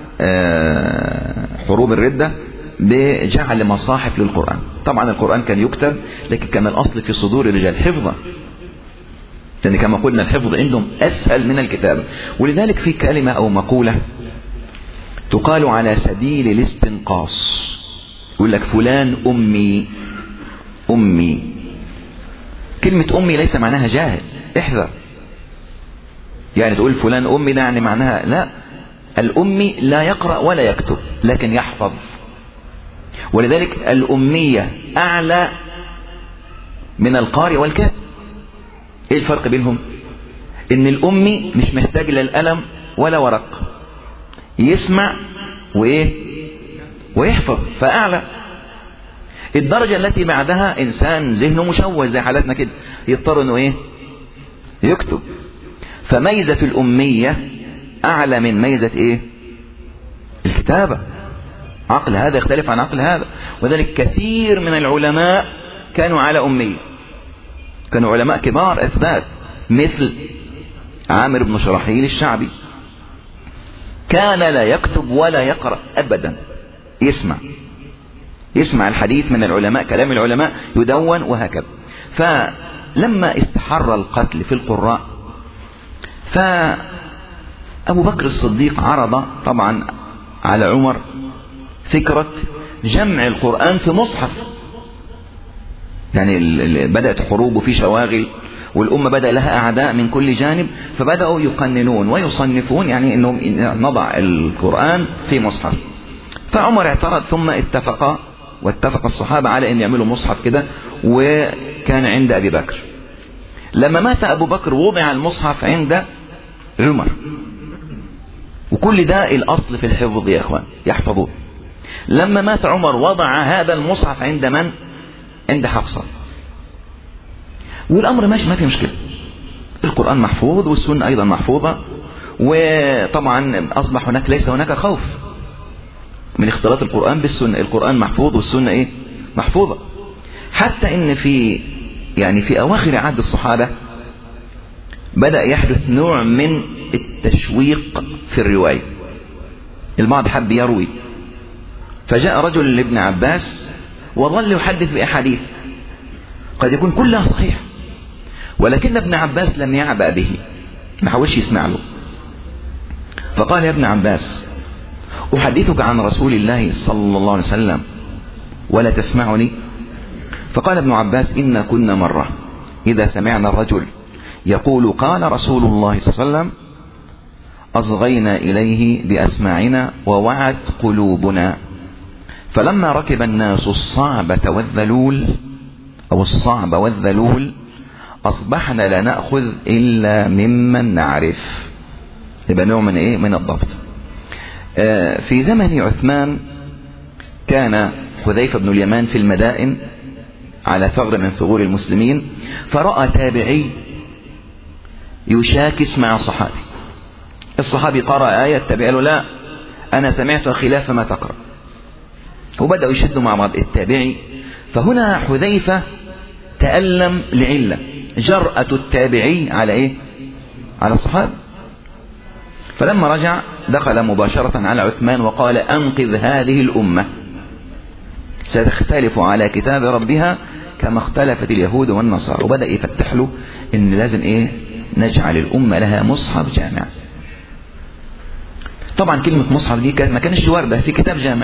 حروب الردة بجعل مصاحف للقرآن. طبعا القرآن كان يكتب، لكن كان الأصل في صدور الرجال حفظه، لأن كما قلنا الحفظ عندهم أسهل من الكتاب. ولذلك في كلمة أو مقولة تقال على سبيل الاستنقاص، يقول لك فلان أمي. أمي، كلمة أمي ليس معناها جاهل، احذر. يعني تقول فلان أمي ده يعني معناها لا، الأمي لا يقرأ ولا يكتب لكن يحفظ. ولذلك الأمية أعلى من القارئ والكاتب. ايه الفرق بينهم؟ ان الأمي مش محتاج لا القلم ولا ورق، يسمع ويحفظ، فأعلى. الدرجة التي بعدها إنسان ذهنه مشوه زي حالتنا كده، يضطر انه يكتب. فميزة الأمية أعلى من ميزة الكتابة. عقل هذا يختلف عن عقل هذا، وذلك كثير من العلماء كانوا على أمية، كانوا علماء كبار أثبات، مثل عامر بن شرحيل الشعبي، كان لا يكتب ولا يقرأ أبدا، يسمع الحديث من العلماء، كلام العلماء يدون وهكذا. فلما استحر القتل في القراء، فأبو بكر الصديق عرض طبعا على عمر فكرة جمع القرآن في مصحف. يعني بدأت حروب وفي شواغل، والأمة بدأ لها أعداء من كل جانب، فبدأوا يقننون ويصنفون، يعني أنهم نضع القرآن في مصحف. فعمر اعترض، ثم واتفق الصحابة على أن يعملوا مصحف كده، وكان عند أبي بكر. لما مات أبو بكر وضع المصحف عند عمر، وكل ده الأصل في الحفظ يا أخوان، يحفظوه. لما مات عمر وضع هذا المصحف عند من؟ عند حفصة. والأمر ماشي، ما في مشكلة، القرآن محفوظ والسنة أيضا محفوظة، وطبعا أصبح ليس هناك خوف. من اختلاط القرآن بالسنة. القرآن محفوظ والسنة ايه؟ محفوظة. حتى ان في اواخر عهد الصحابة بدأ يحدث نوع من التشويق في الرواية. البعض حب يروي، فجاء رجل لابن عباس وظل يحدث بأحاديث قد يكون كلها صحيح، ولكن ابن عباس لم يعبأ به، ما حاولش يسمع له. فقال يا ابن عباس أحدثك عن رسول الله صلى الله عليه وسلم ولا تسمعني؟ فقال ابن عباس إن كنا مرة إذا سمعنا الرجل يقول قال رسول الله صلى الله عليه وسلم أصغينا إليه بأسماعنا ووعت قلوبنا، فلما ركب الناس الصعب والذلول أصبحنا لا نأخذ إلا ممن نعرف. يبقى نوع من إيه؟ من الضبط. في زمن عثمان كان حذيفة بن اليمان في المدائن على ثغر من ثغور المسلمين، فرأى تابعي يشاكس مع صحابي. الصحابي قرأ آية، التابعي له لا أنا سمعتها خلاف ما تقرأ، وبدأوا يشدوا مع بعض التابعي. فهنا حذيفة تألم لعلة جرأة التابعي على ايه؟ على الصحابة. فلما رجع دخل مباشرة على عثمان وقال أنقذ هذه الأمة، ستختلف على كتاب ربها كما اختلفت اليهود والنصارى. وبدأ يفتح له ان لازم ايه؟ نجعل الأمة لها مصحف جامع. طبعا كلمة مصحف دي ما كانش واردة في كتاب جامع،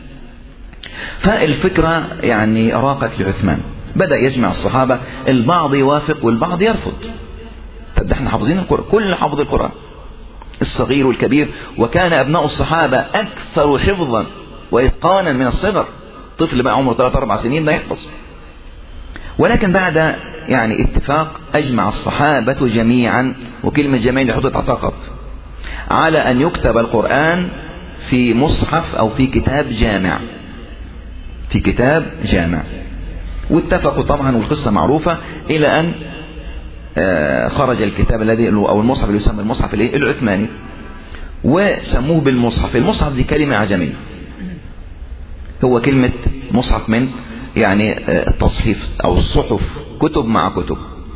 فالفكرة راقت لعثمان. بدأ يجمع الصحابة، البعض يوافق والبعض يرفض. طب احنا حافظين القرآن، كل حافظ القرآن الصغير والكبير، وكان أبناء الصحابة أكثر حفظا وإتقانا من الصغر. طفل بقى عمره 3-4 سنين ده يحفظ. ولكن بعد اتفاق أجمع الصحابة جميعا، وكلمة جميع اللي حطت اعتقد على أن يكتب القرآن في مصحف أو في كتاب جامع، في كتاب جامع. واتفقوا طبعا، والقصة معروفة، إلى أن خرج الكتاب الذي أو المصحف اللي يسمى المصحف العثماني، وسموه بالمصحف. المصحف دي كلمة عجمية، هو كلمة مصحف من التصحيف أو الصحف، كتب مع كتب.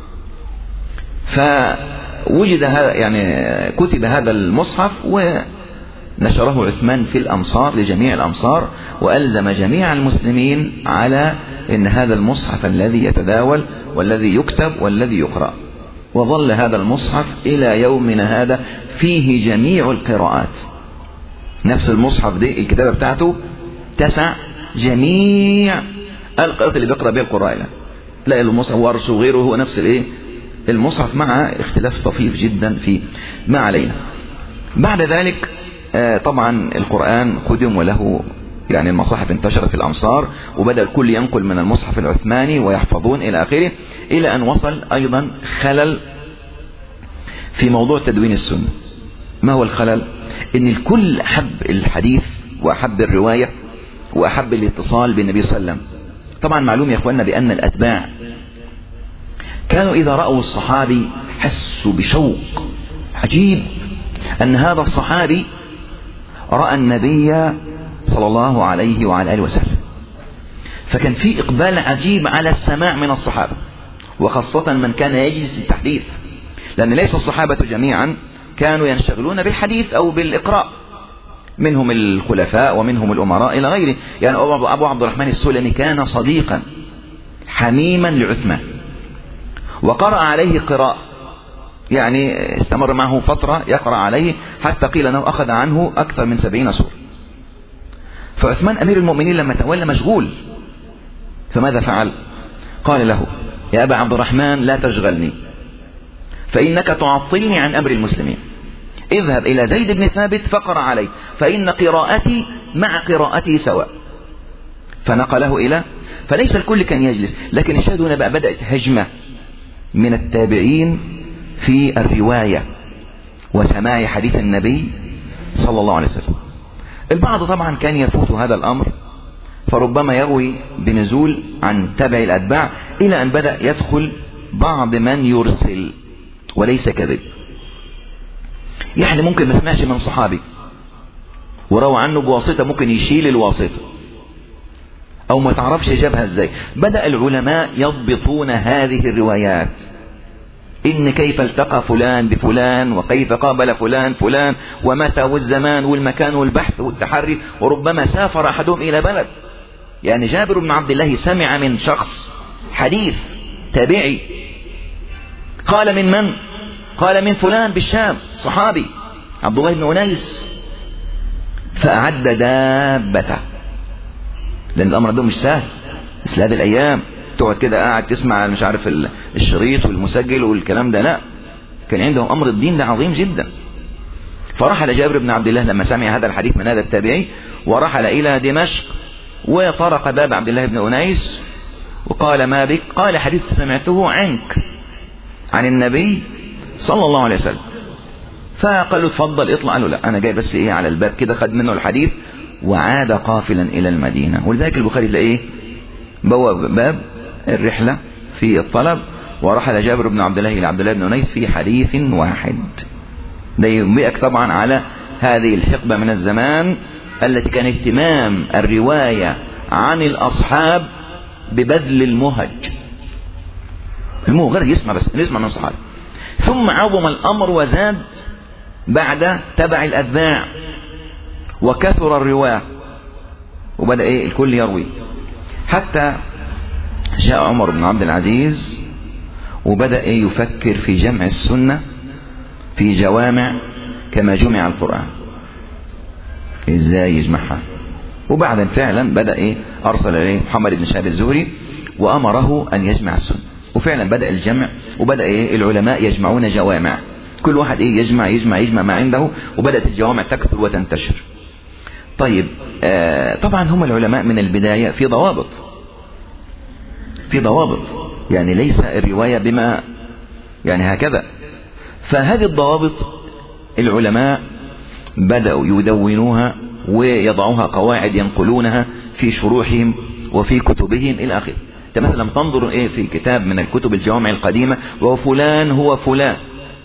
فوجد هذا كتب هذا المصحف ونشره عثمان في الأمصار لجميع الأمصار، وألزم جميع المسلمين على أن هذا المصحف الذي يتداول والذي يكتب والذي يقرأ. وظل هذا المصحف إلى يومنا هذا فيه جميع القراءات. نفس المصحف دي الكتابة بتاعته تسع جميع القراءات اللي بيقرأ بها القراء. لا المصحف ورش وغيره هو نفس المصحف، مع اختلاف طفيف جدا فيه، ما علينا. بعد ذلك طبعا القرآن خدم وله المصاحف انتشرت في الأمصار، وبدأ الكل ينقل من المصحف العثماني ويحفظون إلى آخره، إلى أن وصل أيضا خلل في موضوع تدوين السنة. ما هو الخلل؟ إن الكل أحب الحديث وأحب الرواية وأحب الاتصال بالنبي صلى الله عليه وسلم. طبعا معلوم يا أخواننا بأن الأتباع كانوا إذا رأوا الصحابي حسوا بشوق عجيب أن هذا الصحابي رأى النبي صلى الله عليه وعلى آله وسلم. فكان في إقبال عجيب على السماع من الصحابة، وخاصة من كان يجلس التحديث، لأن ليس الصحابة جميعا كانوا ينشغلون بالحديث أو بالإقراء، منهم الخلفاء ومنهم الأمراء إلى غيره. أبو عبد الرحمن السلمي كان صديقا حميما لعثمان، وقرأ عليه قراءة، استمر معه فترة يقرأ عليه، حتى قيل أنه أخذ عنه أكثر من 70 سورة. فعثمان أمير المؤمنين لما تولى مشغول، فماذا فعل؟ قال له يا أبا عبد الرحمن لا تشغلني، فإنك تعطلني عن أمر المسلمين. اذهب إلى زيد بن ثابت فقرأ عليه، فإن قراءتي مع قراءتي سواء. فنقله فليس الكل كان يجلس، لكن الشاهد هنا بقى بدأت هجمة من التابعين في الرواية وسماع حديث النبي صلى الله عليه وسلم. البعض طبعا كان يفوت هذا الأمر، فربما يروي بنزول عن تبع الأتباع، إلى أن بدأ يدخل بعض من يرسل وليس كذب. ممكن ما سمعش من صحابي وروى عنه بواسطة ممكن يشيل الواسطة أو ما تعرفش جابها ازاي. بدأ العلماء يضبطون هذه الروايات، إن كيف التقى فلان بفلان، وكيف قابل فلان فلان، ومتى، والزمان والمكان والبحث والتحري، وربما سافر أحدهم إلى بلد. يعني جابر بن عبد الله سمع من شخص حديث تابعي، قال من من؟ قال من فلان بالشام، صحابي عبد الله بن أنيس، فأعد دابته، لأن الأمر ده مش سهل مثل هذه الأيام تقعد كده قاعد تسمع مش عارف الشريط والمسجل والكلام ده، لا، كان عندهم أمر الدين ده عظيم جدا. فرحل جابر بن عبد الله لما سمع هذا الحديث من هذا التابعي، ورحل إلى دمشق وطرق باب عبد الله بن أنيس وقال ما بك؟ قال حديث سمعته عنك عن النبي صلى الله عليه وسلم. فقال له اتفضل اطلع. قال له لا، أنا جاي بس على الباب كده، خد منه الحديث وعاد قافلا إلى المدينة. ولذلك البخاري تلاقيه بواب باب الرحلة في الطلب، ورحل جابر بن عبد الله إلى عبد الله بن أنيس في حديث واحد. ده ينبئك طبعا على هذه الحقبة من الزمان التي كان اهتمام الرواية عن الأصحاب ببذل المهج، المهج يسمع بس، نسمع من الصحابة. ثم عظم الأمر وزاد بعد تبع الأتباع، وكثر الرواة، وبدأ الكل يروي، حتى جاء عمر بن عبد العزيز وبدأ يفكر في جمع السنة في جوامع كما جمع القرآن، ازاي يجمعها. وبعد فعلا بدأ أرسل إليه محمد بن شهاب الزهري وأمره أن يجمع السنة، وفعلا بدأ الجمع، وبدأ العلماء يجمعون جوامع، كل واحد يجمع ما عنده، وبدأت الجوامع تكثر وتنتشر. طيب طبعا هم العلماء من البداية في ضوابط، يعني ليس الرواية بما يعني هكذا. فهذه الضوابط العلماء بدأوا يدونوها ويضعوها قواعد ينقلونها في شروحهم وفي كتبهم إلى آخره. مثلا تنظر في كتاب من الكتب الجوامع القديمة، وفلان هو فلان،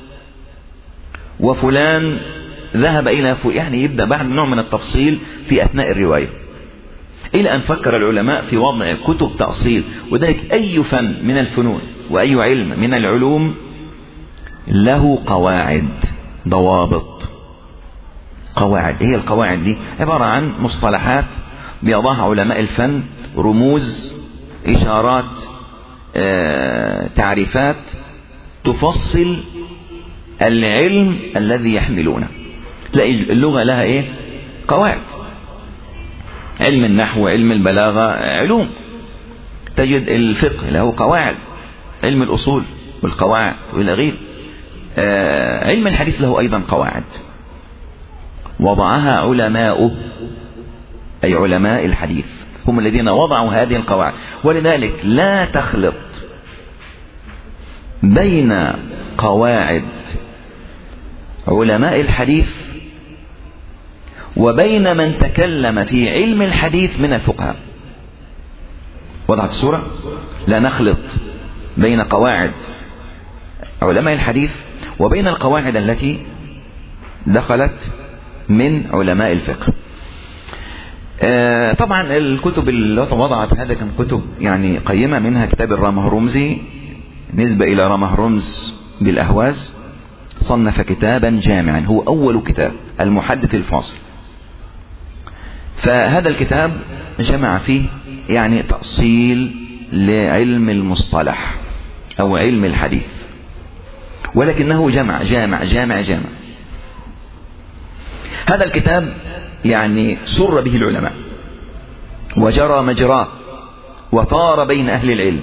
وفلان ذهب إلى يعني يبدأ بعد نوع من التفصيل في أثناء الرواية، إلى أن فكر العلماء في وضع كتب تأصيل. وذلك أي فن من الفنون وأي علم من العلوم له قواعد، ضوابط، قواعد. هي القواعد دي عبارة عن مصطلحات بيضعها علماء الفن، رموز، إشارات، تعريفات تفصل العلم الذي يحملونه. تلاقي اللغة لها قواعد، علم النحو، علم البلاغة، علوم. تجد الفقه له قواعد، علم الأصول والقواعد وإلى غيره. علم الحديث له أيضا قواعد وضعها علماؤه، أي علماء الحديث هم الذين وضعوا هذه القواعد. ولذلك لا تخلط بين قواعد علماء الحديث وبين من تكلم في علم الحديث من الفقهاء. وضعت الصورة؟ لا نخلط بين قواعد علماء الحديث وبين القواعد التي دخلت من علماء الفقه. طبعا الكتب التي وضعت هذا كان كتب يعني قيمة، منها كتاب الرامهرمزي، نسبة إلى رامهرمز بالأهواز، صنف كتابا جامعا، هو أول كتاب، المحدث الفاصل. فهذا الكتاب جمع فيه يعني تأصيل لعلم المصطلح أو علم الحديث، ولكنه جامع. هذا الكتاب يعني سر به العلماء وجرى مجراه وطار بين أهل العلم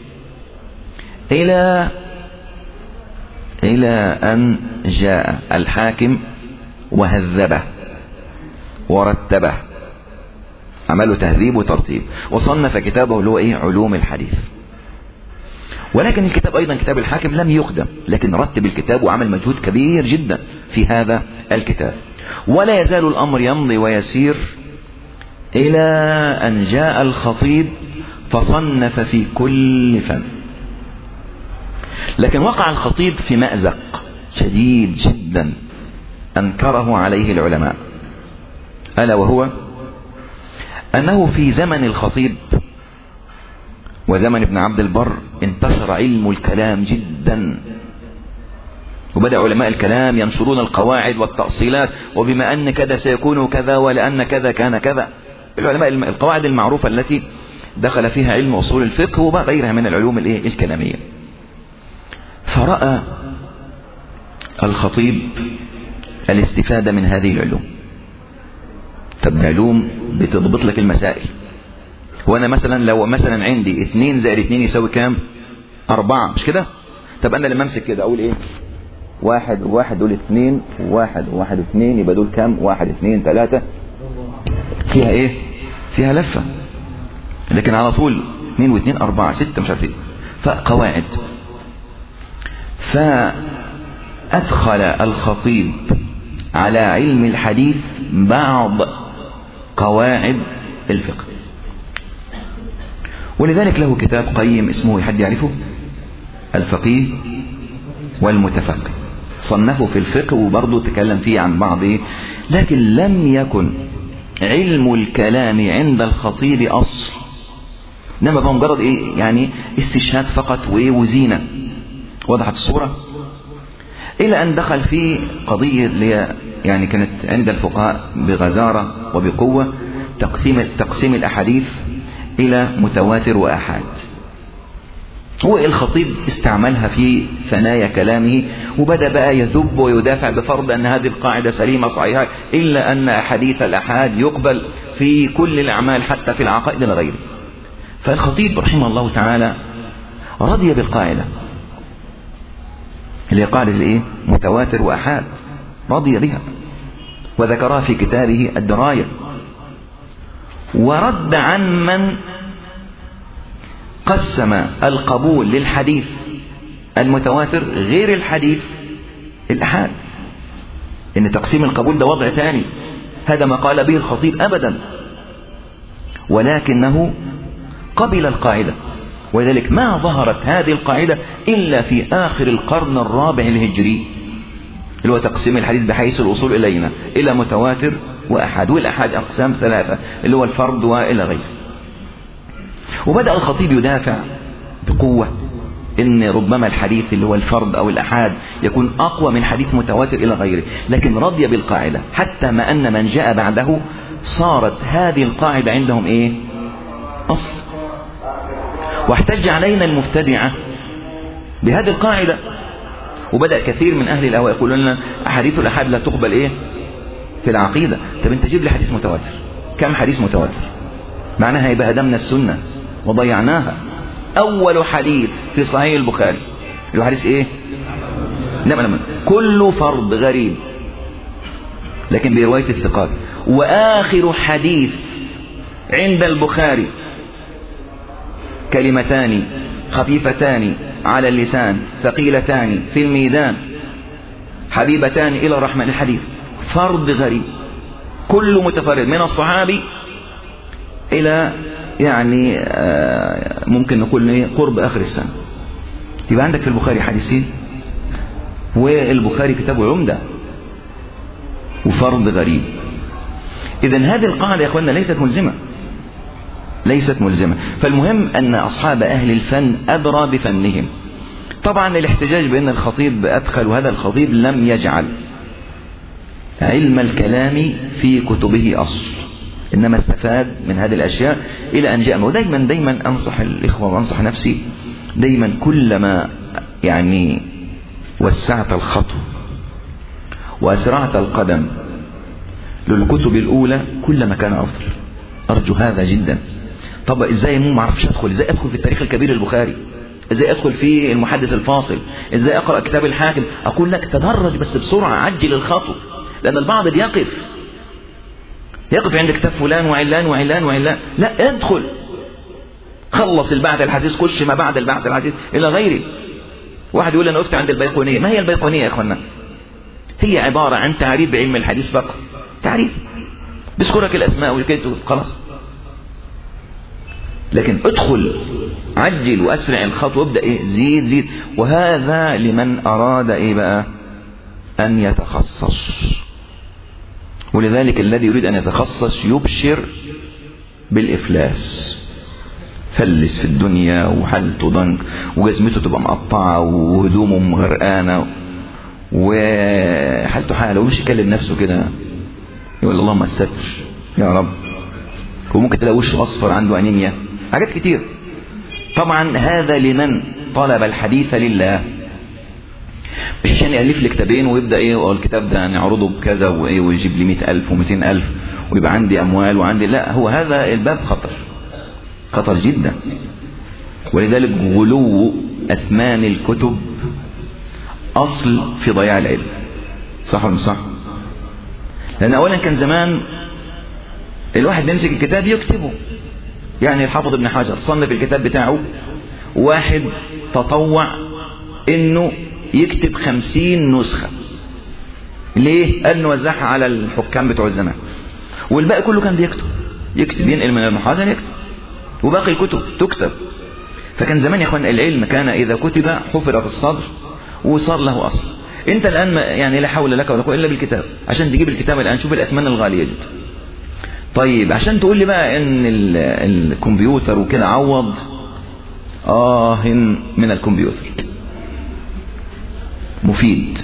إلى أن جاء الحاكم وهذبه ورتبه، عمله تهذيب وترتيب، وصنف كتابه اللي هو علوم الحديث. ولكن الكتاب أيضا كتاب الحاكم لم يخدم، لكن رتب الكتاب وعمل مجهود كبير جدا في هذا الكتاب. ولا يزال الأمر يمضي ويسير إلى أن جاء الخطيب فصنف في كل فن. لكن وقع الخطيب في مأزق شديد جدا أنكره عليه العلماء، ألا وهو أنه في زمن الخطيب وزمن ابن عبد البر انتشر علم الكلام جدا، وبدأ علماء الكلام ينشرون القواعد والتأصيلات، وبما أن كذا سيكون كذا ولأن كذا كان كذا. العلماء القواعد المعروفة التي دخل فيها علم أصول الفقه وغيرها من العلوم الكلامية. فرأى الخطيب الاستفادة من هذه العلوم. طب العلوم بتضبط لك المسائل، وانا مثلا لو مثلا عندي 2 زائد 2 يساوي كام؟ 4، مش كده؟ طب انا لما امسك كده اقول ايه؟ 1 و1 دول 2، 1 و1 و2 يبقى دول كام؟ 1 2 3. فيها ايه؟ فيها لفة. لكن على طول 2 و2 4 6 مش عارف ايه. فقواعد. فأدخل الخطيب على علم الحديث بعض قواعد الفقه، ولذلك له كتاب قيم اسمه، حد يعرفه؟ الفقيه والمتفقه. صنفه في الفقه وبرضه تكلم فيه عن بعضه، لكن لم يكن علم الكلام عند الخطيب أصل، إنما بمجرد إيه؟ يعني استشهاد فقط وزينة. وضحت الصورة؟ إلى أن دخل في قضية اللي يعني كانت عند الفقهاء بغزارة وبقوة، تقسيم الأحاديث إلى متواتر وآحاد. والخطيب استعملها في ثنايا كلامه، وبدأ بقى يذب ويدافع بفرض أن هذه القاعدة سليمة صحيحة، إلا أن حديث الأحاد يقبل في كل الأعمال حتى في العقائد إلى غيره. فالخطيب رحمه الله تعالى رضي بالقاعدة اللي قاعدة إيه؟ متواتر وآحاد، رضي بها وذكرها في كتابه الدراية، ورد عن من قسم القبول للحديث المتواتر غير الحديث الأحاد، إن تقسيم القبول ده وضع تاني، هذا ما قال به الخطيب أبدا، ولكنه قبل القاعدة. ولذلك ما ظهرت هذه القاعدة إلا في آخر القرن الرابع الهجري، اللي هو تقسيم الحديث بحيث الوصول إلينا إلى متواتر وأحاد، والأحاد أقسام 3 اللي هو الفرد وإلى غيره. وبدأ الخطيب يدافع بقوة إن ربما الحديث اللي هو الفرد أو الأحاد يكون أقوى من حديث متواتر إلى غيره، لكن رضي بالقاعدة، حتى ما أن من جاء بعده صارت هذه القاعدة عندهم إيه؟ أصل. واحتج علينا المبتدعة بهذه القاعدة، وبدأ كثير من أهل الأهواء يقولون لنا أحاديث الأحاد لا تقبل إيه؟ في العقيدة. طب أنت جيب لي حديث متواتر، كم حديث متواتر؟ معناها يبقى هدمنا السنة وضيعناها. أول حديث في صحيح البخاري اللي هو حديث إيه؟ نعم كل فرد غريب لكن برواية الثقات. وآخر حديث عند البخاري كلمتان خفيفتان على اللسان ثقيلتان في الميزان حبيبتان إلى الرحمن، الحديث فرد غريب كل متفرد من الصحابي إلى يعني ممكن نقول قرب آخر السنة. يبقى عندك في البخاري حديثين، والبخاري كتابه عمدة وفرد غريب. إذن هذه القاعدة يا أخوانا ليست ملزمة. فالمهم أن أصحاب أهل الفن أدرى بفنهم. طبعا الاحتجاج بأن الخطيب أدخل، وهذا الخطيب لم يجعل علم الكلام في كتبه أصل، إنما استفاد من هذه الأشياء إلى أن جاء. ودايما أنصح الإخوة وأنصح نفسي دايما، كلما يعني وسعت الخطوة وأسرعت القدم للكتب الأولى كلما كان أفضل. أرجو هذا جدا. طب إزاي ما أعرفش أدخل؟ إزاي أدخل في التاريخ الكبير البخاري؟ إزاي أدخل في المحدث الفاصل؟ إزاي أقرأ كتاب الحاكم؟ أقول لك تدرج بس بسرعة، عجل الخطوة، لأن البعض بيقف عند كتاب فلان وعلان. لا، ادخل خلص البعث الحديث، خش ما بعد البعث الحديث إلى غيره. واحد يقول أنا وقفت عند البيقونية. ما هي البيقونية يا أخوانا؟ هي عبارة عن تعريف بعلم الحديث فقط، تعريف بذكرك الأسماء والكتب خلاص. لكن ادخل عجل وأسرع الخطوة، وابدأ إيه؟ زيد. وهذا لمن أراد إيه بقى؟ أن يتخصص. ولذلك الذي يريد أن يتخصص يبشر بالإفلاس، فلس في الدنيا وحالته ضنك وجزمته تبقى مقطعة وهدومه مغرقانة وحالته حالة، ومش يكلم نفسه كده يقول اللهم الستر يا رب. وممكن تلاقي وشه أصفر، عنده أنيميا، حاجات كتير. طبعا هذا لمن طلب الحديث لله، مش عشان يألف لي كتابين ويبدأ الكتاب ده نعرضه بكذا ويجيب لي 100,000 و200,000 ويبقى عندي أموال وعندي، لا، هو هذا الباب خطر جدا. ولذلك غلو أثمان الكتب أصل في ضياع العلم، صح ولا مش صح؟ لأن أولا كان زمان الواحد بيمسك الكتاب يكتبه، يعني الحافظ ابن حجر صنف الكتاب بتاعه، واحد تطوع انه يكتب 50 نسخة. ليه؟ قال نوزعها على الحكام بتوع الزمان، والباقي كله كان يكتب ينقل من ابن حجر يكتب، وباقي الكتب تكتب. فكان زمان يا اخوان العلم كان اذا كتب حفر في الصدر وصار له اصل. انت الان يعني لا حول لك ولا قوه الا بالكتاب. عشان تجيب الكتاب الان شوف الاثمان الغاليه جدا. طيب عشان تقول لي بقى ان الكمبيوتر وكده عوض، من الكمبيوتر مفيد،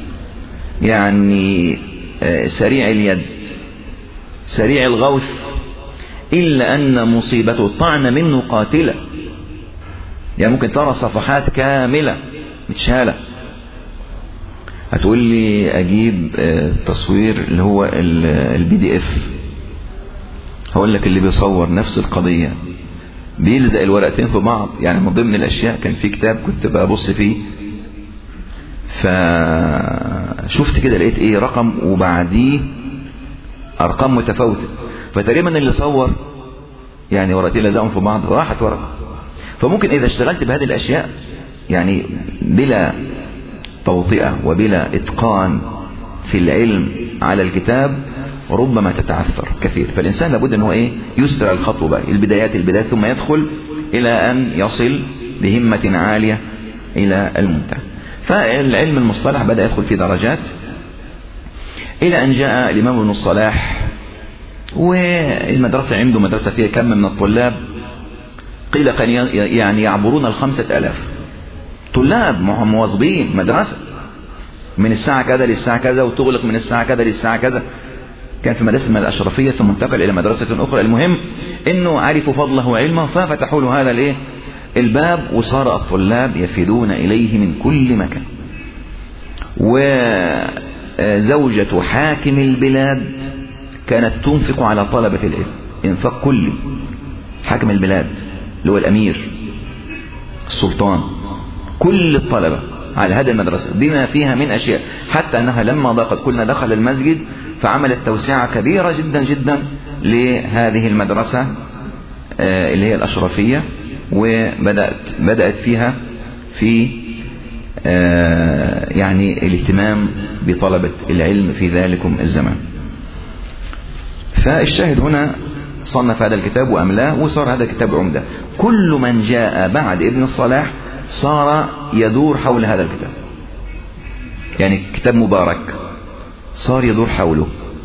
يعني سريع اليد سريع الغوث، إلا أن مصيبته الطعن منه قاتلة. يعني ممكن ترى صفحات كاملة متشالة. هتقول لي أجيب تصوير اللي هو الPDF، هقول لك اللي بيصور نفس القضية بيلزق الورقتين في بعض. يعني من ضمن الأشياء كان في كتاب كنت ببص فيه، فشفت كده لقيت رقم وبعديه أرقام متفاوتة، فتقريبا اللي صور يعني ورقتين لزقهم في بعض راحت ورقة. فممكن إذا اشتغلت بهذه الأشياء يعني بلا توطئة وبلا إتقان في العلم على الكتاب ربما تتعثر كثير. فالإنسان لابد أنه يسرع الخطوة بقى، البدايات ثم يدخل إلى أن يصل بهمة عالية إلى المنتهى. فالعلم المصطلح بدأ يدخل في درجات إلى أن جاء الإمام ابن الصلاح، والمدرسة عنده مدرسة فيها كم من الطلاب، قيل كان يعني يعبرون 5,000 طلاب مواظبين مدرسة من الساعة كذا للساعة كذا، وتغلق من الساعة كذا للساعة كذا. كان في مدرسة من الأشرفية ثم انتقل إلى مدرسة أخرى. المهم إنه عرفوا فضله وعلمه ففتحوا له هذا الباب، وصار الطلاب يفدون إليه من كل مكان. وزوجة حاكم البلاد كانت تنفق على طلبة العلم انفاق كلي. حاكم البلاد اللي هو الأمير السلطان، كل الطلبة على هذه المدرسة بما فيها من أشياء، حتى أنها لما ضاقت كلنا دخل المسجد فعملت توسعة كبيرة جدا جدا لهذه المدرسة اللي هي الأشرفية، وبدأت فيها في يعني الاهتمام بطلبة العلم في ذلكم الزمان. فالشاهد هنا صنف هذا الكتاب وأملاه، وصار هذا الكتاب عمدة. كل من جاء بعد ابن الصلاح صار يدور حول هذا الكتاب، يعني كتاب مبارك صار يدور حوله،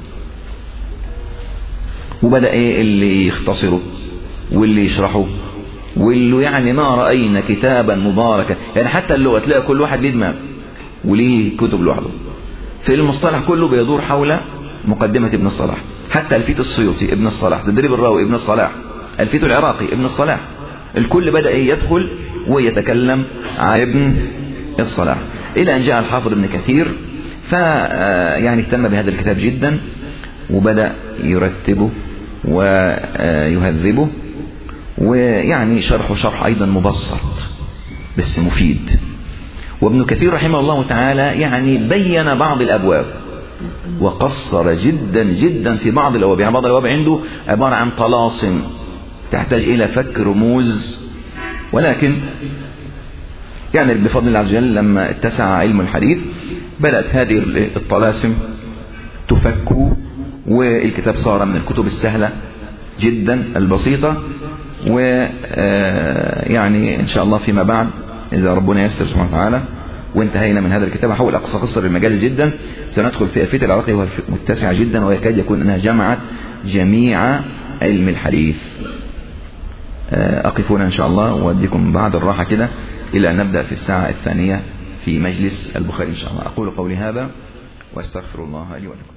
وبدأ اللي يختصره واللي يشرحه، واللي يعني ما رأينا كتابا مباركا. يعني حتى اللغة تلاقي كل واحد ليه دماغ وليه كتب لوحده. في المصطلح كله بيدور حول مقدمة ابن الصلاح، حتى ألفية السيوطي ابن الصلاح، تدريب الراوي ابن الصلاح، ألفية العراقي ابن الصلاح، الكل بدأ يدخل ويتكلم عن ابن الصلاح، إلى أن جاء الحافظ ابن كثير يعني اهتم بهذا الكتاب جدا، وبدأ يرتبه ويهذبه، ويعني شرح أيضا مبسط بس مفيد. وابن كثير رحمه الله تعالى يعني بين بعض الأبواب وقصر جدا جدا في بعض الأبواب. يعني بعض الأبواب عنده عبارة عن طلاسم تحتاج إلى فك رموز، ولكن يعني بفضل الله عز وجل لما اتسع علم الحديث بدأت هذه الطلاسم تفك، والكتاب صار من الكتب السهلة جدا البسيطة. ويعني إن شاء الله فيما بعد إذا ربنا يسر سبحانه وتعالى وانتهينا من هذا الكتاب. أحاول أقصر المجال جدا. سندخل في أفية العراقي وهي متسعة جدا، ويكاد يكون أنها جمعت جميع علم الحديث. أقفونا إن شاء الله وأديكم بعد الراحة كده إلى أن نبدأ في الساعة الثانية في مجلس البخاري إن شاء الله. أقول قولي هذا وأستغفر الله لي ولكم.